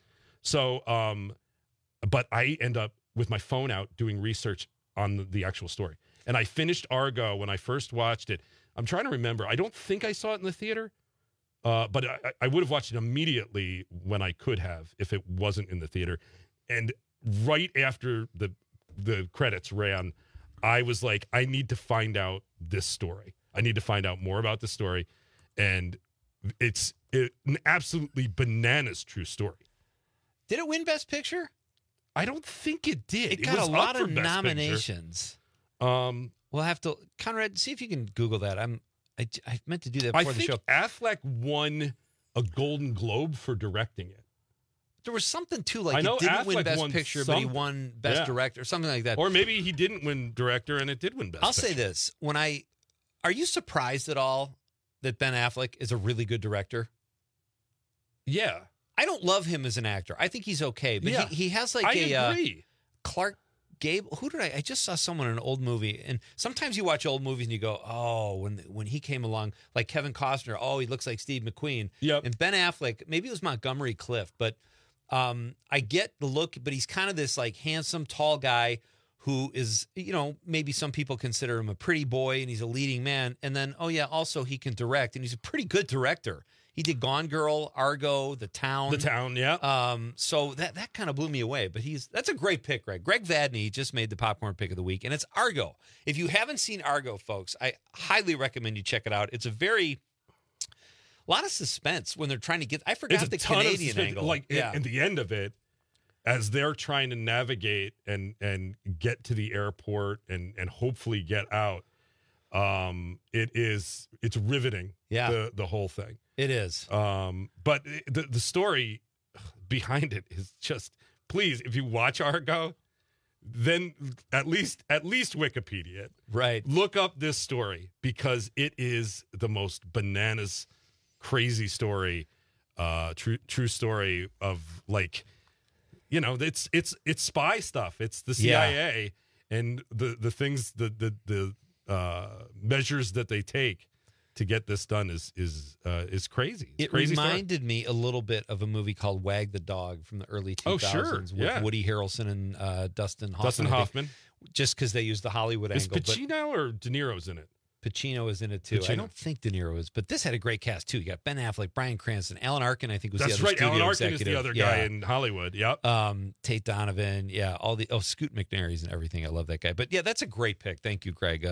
So, but I end up with my phone out doing research on the actual story. And I finished Argo when I first watched it. I'm trying to remember. I don't think I saw it in the theater, but I would have watched it immediately when I could have if it wasn't in the theater. And right after the credits ran, I was like, I need to find out this story. I need to find out more about the story. And it's an absolutely bananas true story. Did it win Best Picture? I don't think it did. It got was a lot up for of Best nominations. We'll have to, Conrad, see if you can Google that. I meant to do that before the show. Affleck won a Golden Globe for directing it. There was something too, like I know it didn't Affleck win Best won Picture, but he won Best Director, or something like that. Or maybe he didn't win Director and it did win Best I'll Picture. say this: are you surprised at all that Ben Affleck is a really good director? Yeah, I don't love him as an actor. I think he's okay, but Yeah. he has like I agree. Clark Gable. Who did I just saw someone in an old movie, and sometimes you watch old movies and you go, oh, when he came along, like Kevin Costner, oh, he looks like Steve McQueen. Yep. And Ben Affleck, maybe it was Montgomery Clift, but I get the look, but he's kind of this like handsome, tall guy who is, maybe some people consider him a pretty boy and he's a leading man. And then, oh yeah, also he can direct, and he's a pretty good director. He did Gone Girl, Argo, The Town. The Town, yeah. So that kind of blew me away. But that's a great pick, Greg. Greg Vadney just made the popcorn pick of the week, and it's Argo. If you haven't seen Argo, folks, I highly recommend you check it out. It's a lot of suspense when they're trying to get. I forgot the Canadian angle. Like in the end of it, as they're trying to navigate and get to the airport and hopefully get out, it's riveting. Yeah, the whole thing. It is. But the story behind it is just, please, if you watch Argo, then at least Wikipedia it. Right. Look up this story because it is the most bananas, crazy story, true story of like, it's spy stuff. It's the CIA and the things the measures that they take to get this done is crazy. It's it crazy reminded me a little bit of a movie called Wag the Dog from the early 2000s Oh, sure. with Woody Harrelson and Dustin Hoffman. Dustin Hoffman. Just because they used the Hollywood Is angle. Pacino or De Niro's in it? Pacino is in it too. Pacino. I don't think De Niro is, but this had a great cast too. You got Ben Affleck, Bryan Cranston, Alan Arkin, I think was That's the other right. studio Alan Arkin executive. is the other guy in Hollywood. Yep. Tate Donovan. Yeah. Scoot McNairy's and everything. I love that guy. But yeah, that's a great pick. Thank you, Greg.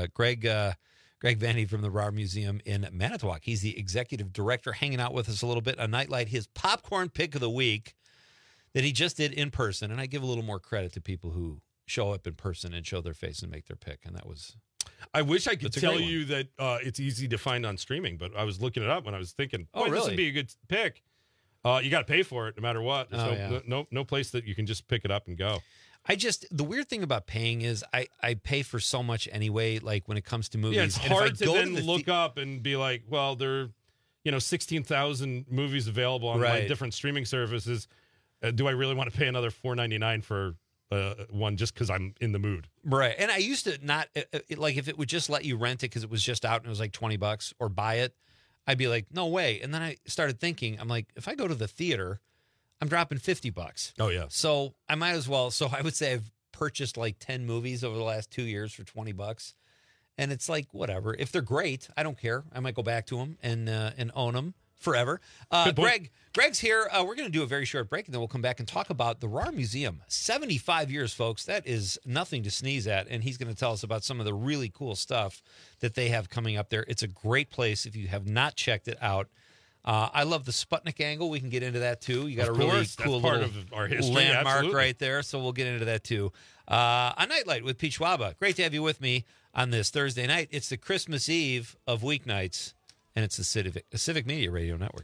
Greg Vanny from the RAR Museum in Manitowoc. He's the executive director, hanging out with us a little bit on Nightlight. His popcorn pick of the week that he just did in person. And I give a little more credit to people who show up in person and show their face and make their pick. And that was... I wish I could tell you that it's easy to find on streaming, but I was looking it up when I was thinking, this would be a good pick. You got to pay for it no matter what. There's no place that you can just pick it up and go. The weird thing about paying is I pay for so much anyway, like when it comes to movies. Yeah, it's And hard if I to go then the look up and be like, well, there are 16,000 movies available on like different streaming services. Do I really want to pay another $4.99 for one just because I'm in the mood? Right. And I used to not, like if it would just let you rent it because it was just out and it was like $20 or buy it, I'd be like, no way. And then I started thinking, I'm like, if I go to the theater, I'm dropping $50. Oh, yeah. So I might as well. So I would say I've purchased like 10 movies over the last 2 years for $20. And it's like, whatever. If they're great, I don't care. I might go back to them and own them forever. Greg's here. We're going to do a very short break, and then we'll come back and talk about the RAR Museum. 75 years, folks. That is nothing to sneeze at. And he's going to tell us about some of the really cool stuff that they have coming up there. It's a great place if you have not checked it out. I love the Sputnik angle. We can get into that, too. You got a really cool part little of our history, landmark absolutely. right there, so we'll get into that, too. On Nightlight with Pete Schwaba. Great to have you with me on this Thursday night. It's the Christmas Eve of weeknights, and it's the Civic Media Radio Network.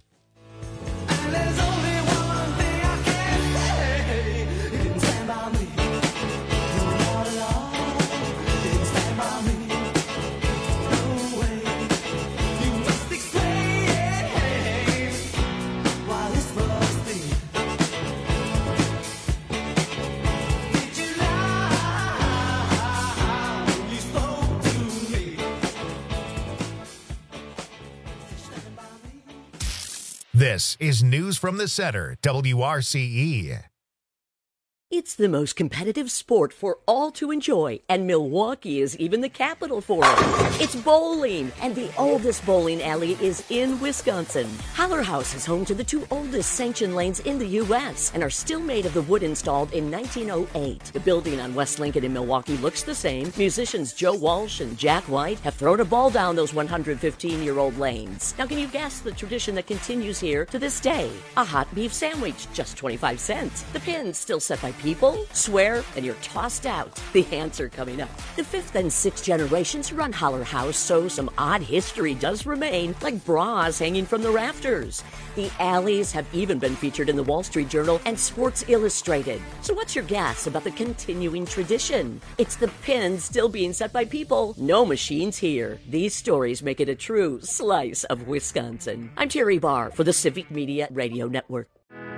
This is News from the Center, WRCE. It's the most competitive sport for all to enjoy, and Milwaukee is even the capital for it. It's bowling, and the oldest bowling alley is in Wisconsin. Holler House is home to the 2 oldest sanctioned lanes in the U.S. and are still made of the wood installed in 1908. The building on West Lincoln in Milwaukee looks the same. Musicians Joe Walsh and Jack White have thrown a ball down those 115-year-old lanes. Now, can you guess the tradition that continues here to this day? A hot beef sandwich, just 25 cents. The pins still set by people, swear, and you're tossed out. The answer coming up. The 5th and 6th generations run Holler House, so some odd history does remain, like bras hanging from the rafters. The alleys have even been featured in the Wall Street Journal and Sports Illustrated. So what's your guess about the continuing tradition? It's the pins still being set by people. No machines here. These stories make it a true slice of Wisconsin. I'm Terry Barr for the Civic Media Radio Network.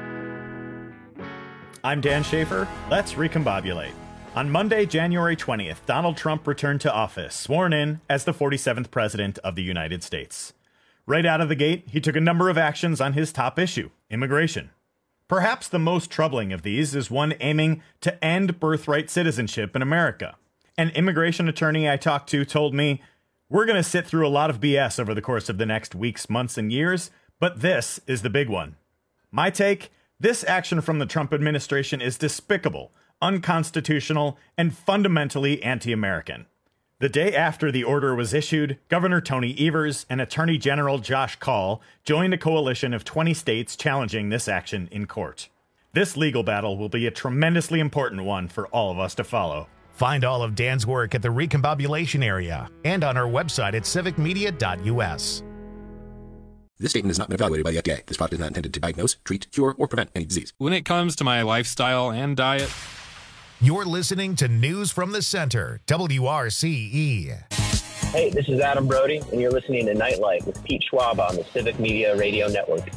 I'm Dan Schaefer. Let's recombobulate. On Monday, January 20th, Donald Trump returned to office, sworn in as the 47th President of the United States. Right out of the gate, he took a number of actions on his top issue, immigration. Perhaps the most troubling of these is one aiming to end birthright citizenship in America. An immigration attorney I talked to told me, "We're going to sit through a lot of BS over the course of the next weeks, months, and years, but this is the big one." My take? This action from the Trump administration is despicable, unconstitutional, and fundamentally anti-American. The day after the order was issued, Governor Tony Evers and Attorney General Josh Kaul joined a coalition of 20 states challenging this action in court. This legal battle will be a tremendously important one for all of us to follow. Find all of Dan's work at the Recombobulation Area and on our website at civicmedia.us. This statement has not been evaluated by the FDA. This product is not intended to diagnose, treat, cure, or prevent any disease. When it comes to my lifestyle and diet, you're listening to News from the Center, WRCE. Hey, this is Adam Brody, and you're listening to Nightlight with Pete Schwab on the Civic Media Radio Network.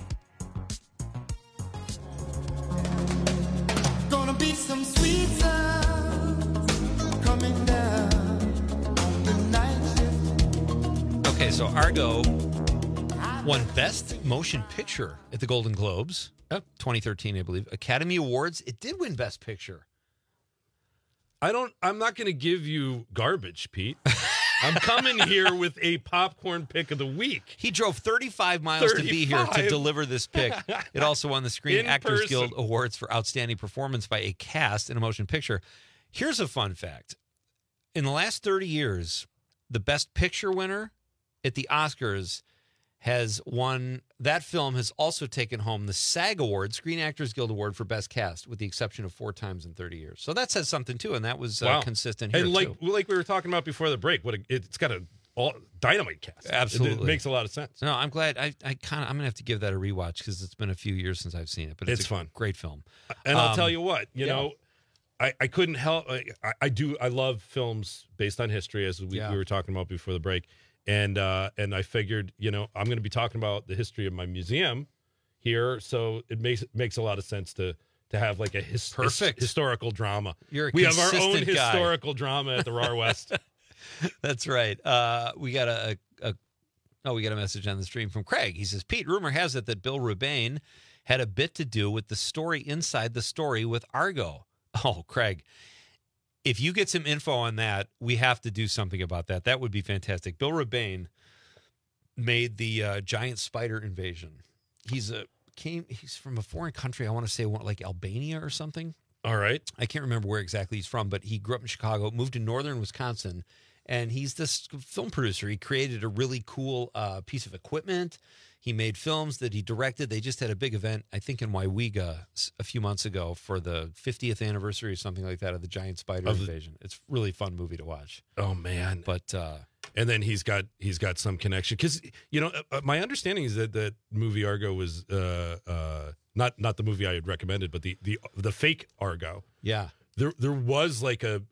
Gonna be some sweet sounds coming down on the night shift. Okay, so Argo won Best Motion Picture at the Golden Globes, 2013, I believe. Academy Awards, it did win Best Picture. I'm not going to give you garbage, Pete. I'm coming here with a popcorn pick of the week. He drove 35 miles to be here to deliver this pick. It also won the Screen Actors Guild Awards for Outstanding Performance by a Cast in a Motion Picture. Here's a fun fact. In the last 30 years, the Best Picture winner at the Oscars has won. That film has also taken home the SAG Award, Screen Actors Guild Award for Best Cast, with the exception of 4 times in 30 years. So that says something too, and that was consistent here and too. Like we were talking about before the break, it's got a dynamite cast. Absolutely, it makes a lot of sense. No, I'm glad. I'm gonna have to give that a rewatch because it's been a few years since I've seen it. But it's fun, great film. And I'll tell you what, you know. I couldn't help. I love films based on history, as we were talking about before the break. And I figured, I'm going to be talking about the history of my museum here, so it makes a lot of sense to have like a historical drama. We have our own guy. historical drama at the RAR West. That's right. We got a message on the stream from Craig. He says, Pete, rumor has it that Bill Rebane had a bit to do with the story inside the story with Argo. Oh, Craig. If you get some info on that, we have to do something about that. That would be fantastic. Bill Rebane made the giant spider invasion. He's from a foreign country. I want to say like Albania or something. All right. I can't remember where exactly he's from, but he grew up in Chicago, moved to northern Wisconsin, and he's this film producer. He created a really cool piece of equipment. He made films that he directed. They just had a big event, I think, in Waiwiga a few months ago for the 50th anniversary or something like that of the giant spider invasion. It's a really fun movie to watch. Oh man! But and then he's got some connection because my understanding is that movie Argo was not the movie I had recommended, but the fake Argo. Yeah, there was like a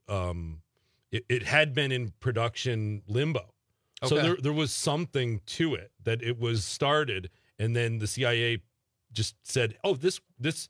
it had been in production limbo. Okay. So there was something to it, that it was started, and then the CIA just said, "Oh, this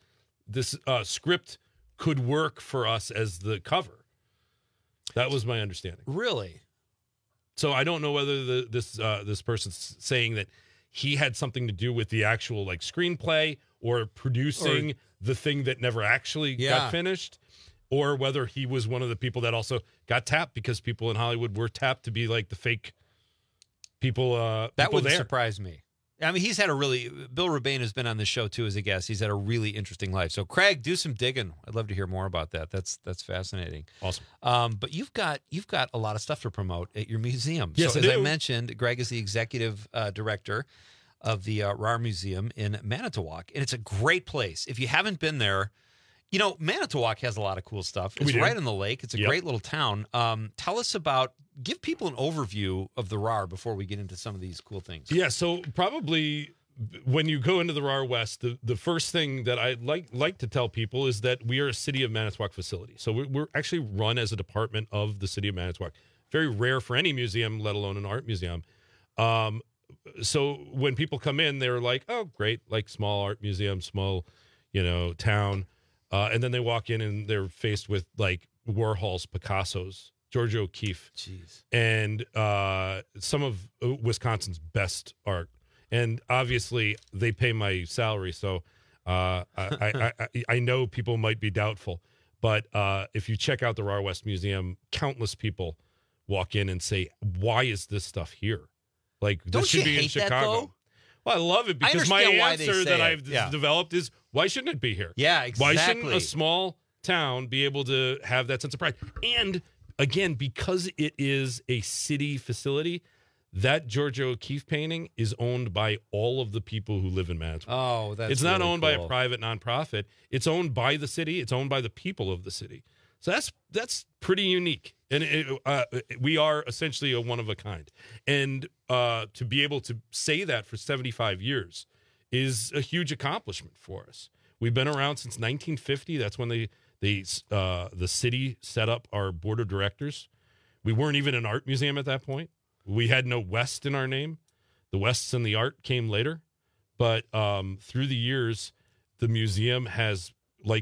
script could work for us as the cover." That was my understanding. Really? So I don't know whether this person's saying that he had something to do with the actual like screenplay, or producing the thing that never actually got finished, or whether he was one of the people that also got tapped because people in Hollywood were tapped to be like the fake people. That wouldn't there. surprise me. I mean, Bill Rebane has been on the show too as a guest. He's had a really interesting life. So, Craig, do some digging. I'd love to hear more about that. That's fascinating. Awesome. But you've got a lot of stuff to promote at your museum. Yes, so, I as do. I mentioned, Greg is the executive director of the RAR Museum in Manitowoc, and it's a great place. If you haven't been there, Manitowoc has a lot of cool stuff. It's right on the lake. It's a great little town. Give people an overview of the RAR before we get into some of these cool things. Yeah, so probably when you go into the RAR West, the first thing that I like to tell people is that we are a City of Manitowoc facility. So we're actually run as a department of the City of Manitowoc. Very rare for any museum, let alone an art museum. So when people come in, they're like, oh, great, like small art museum, small, town. And then they walk in and they're faced with like Warhol's, Picasso's, George O'Keeffe, and some of Wisconsin's best art. And obviously, they pay my salary, so I know people might be doubtful. But if you check out the RAR West Museum, countless people walk in and say, "Why is this stuff here? Like, Don't this should you be in hate that, Chicago." though? Well, I love it because my understand why they answer say that it. I've Yeah. developed is, why shouldn't it be here? Yeah, Why shouldn't exactly. a small town be able to have that sense of pride? And again, because it is a city facility, that George O'Keeffe painting is owned by all of the people who live in Manitowoc. Oh, that's It's not really owned by cool. a private nonprofit. It's owned by the city. It's owned by the people of the city. So that's pretty unique. And we are essentially a one of a kind. And to be able to say that for 75 years is a huge accomplishment for us. We've been around since 1950. That's when the city set up our board of directors. We weren't even an art museum at that point. We had no West in our name. The Wests and the art came later. But through the years, the museum has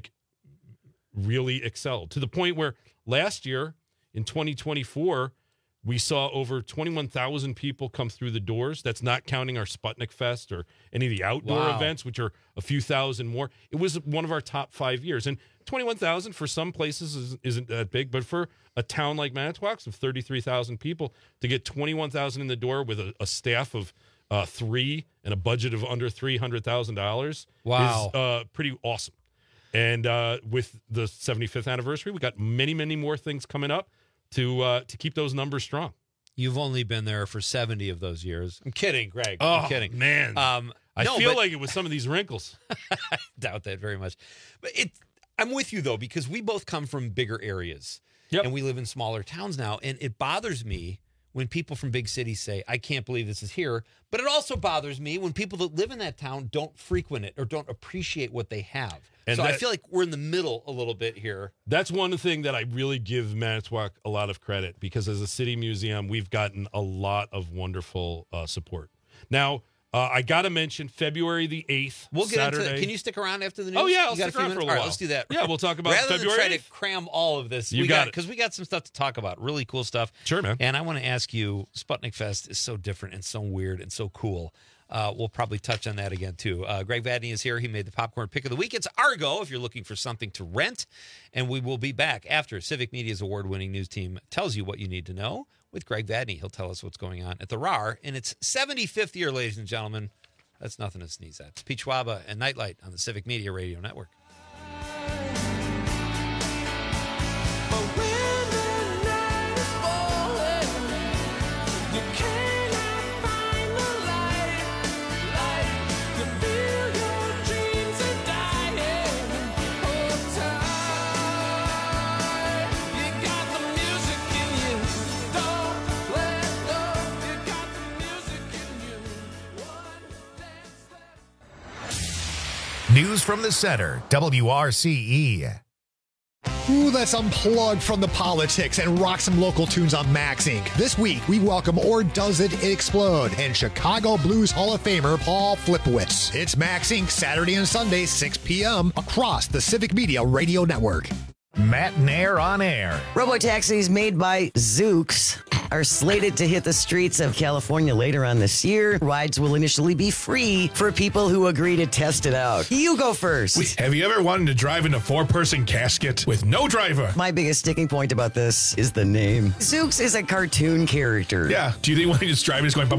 really excelled to the point where last year in 2024, we saw over 21,000 people come through the doors. That's not counting our Sputnik Fest or any of the outdoor events, which are a few thousand more. It was one of our top 5 years. And 21,000 for some places isn't that big, but for a town like Manitowoc of 33,000 people, to get 21,000 in the door with a staff of 3 and a budget of under $300,000 is pretty awesome. And with the 75th anniversary, we got many, many more things coming up to keep those numbers strong. You've only been there for 70 of those years. I'm kidding, Greg. Oh, I'm kidding. Man. I feel like it was some of these wrinkles. I doubt that very much. But I'm with you, though, because we both come from bigger areas. Yep. And we live in smaller towns now. And it bothers me when people from big cities say, I can't believe this is here. But it also bothers me when people that live in that town don't frequent it or don't appreciate what they have. And so I feel like we're in the middle a little bit here. That's one thing that I really give Manitowoc a lot of credit, because as a city museum, we've gotten a lot of wonderful support. Now, I got to mention February the 8th, We'll get Saturday. into it. Can you stick around after the news? Oh, yeah, I'll You got stick around for a All while. right, let's do that. Yeah, we'll talk about Rather February than try 8th. to cram all of this, You got it. because we got some stuff to talk about. Really cool stuff. Sure, man. And I want to ask you, Sputnik Fest is so different and so weird and so cool. We'll probably touch on that again, too. Greg Vadney is here. He made the popcorn pick of the week. It's Argo if you're looking for something to rent. And we will be back after Civic Media's award-winning news team tells you what you need to know with Greg Vadney. He'll tell us what's going on at the RAR in its 75th year, ladies and gentlemen. That's nothing to sneeze at. It's Pete Schwaba and Nightlight on the Civic Media Radio Network. News from the center, WRCE. Ooh, let's unplug from the politics and rock some local tunes on Max Inc. This week, we welcome Or Does It Explode and Chicago Blues Hall of Famer Paul Flipowitz. It's Max Inc. Saturday and Sunday, 6 p.m. across the Civic Media Radio Network. Matt Nair on air. Robotaxis made by Zooks. are slated to hit the streets of California later on this year. Rides will initially be free for people who agree to test it out. You go first. Have you ever wanted to drive in a 4-person casket with no driver? My biggest sticking point about this is the name. Zooks is a cartoon character. Yeah. Do you think when he's driving, he's going...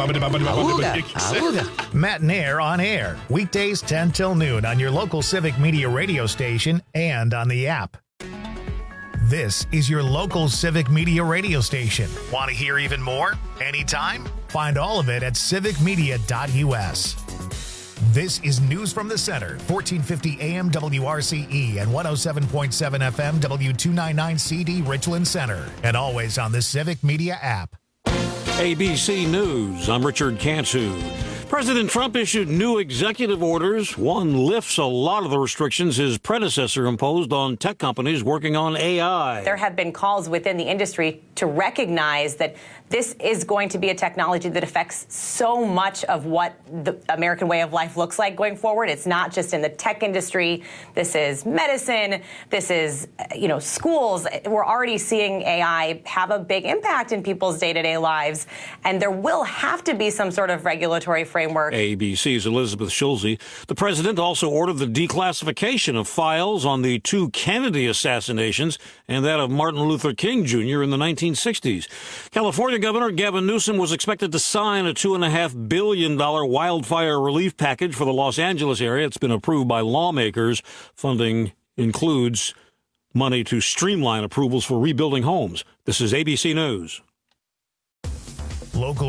Matinaire on air. Weekdays 10 till noon on your local Civic Media radio station and on the app. This is your local Civic Media radio station. Want to hear even more? Anytime? Find all of it at civicmedia.us. This is News from the Center, 1450 AM WRCE and 107.7 FM W299CD Richland Center, and always on the Civic Media app. ABC News, I'm Richard Cantu. President Trump issued new executive orders. One lifts a lot of the restrictions his predecessor imposed on tech companies working on AI. There have been calls within the industry to recognize that this is going to be a technology that affects so much of what the American way of life looks like going forward. It's not just in the tech industry. This is medicine. This is, schools. We're already seeing AI have a big impact in people's day-to-day lives, and there will have to be some sort of regulatory framework. ABC's Elizabeth Schulze. The president also ordered the declassification of files on the 2 Kennedy assassinations and that of Martin Luther King Jr. in the 1960s. California Governor Gavin Newsom was expected to sign a $2.5 billion wildfire relief package for the Los Angeles area. It's been approved by lawmakers. Funding includes money to streamline approvals for rebuilding homes. This is ABC News. Local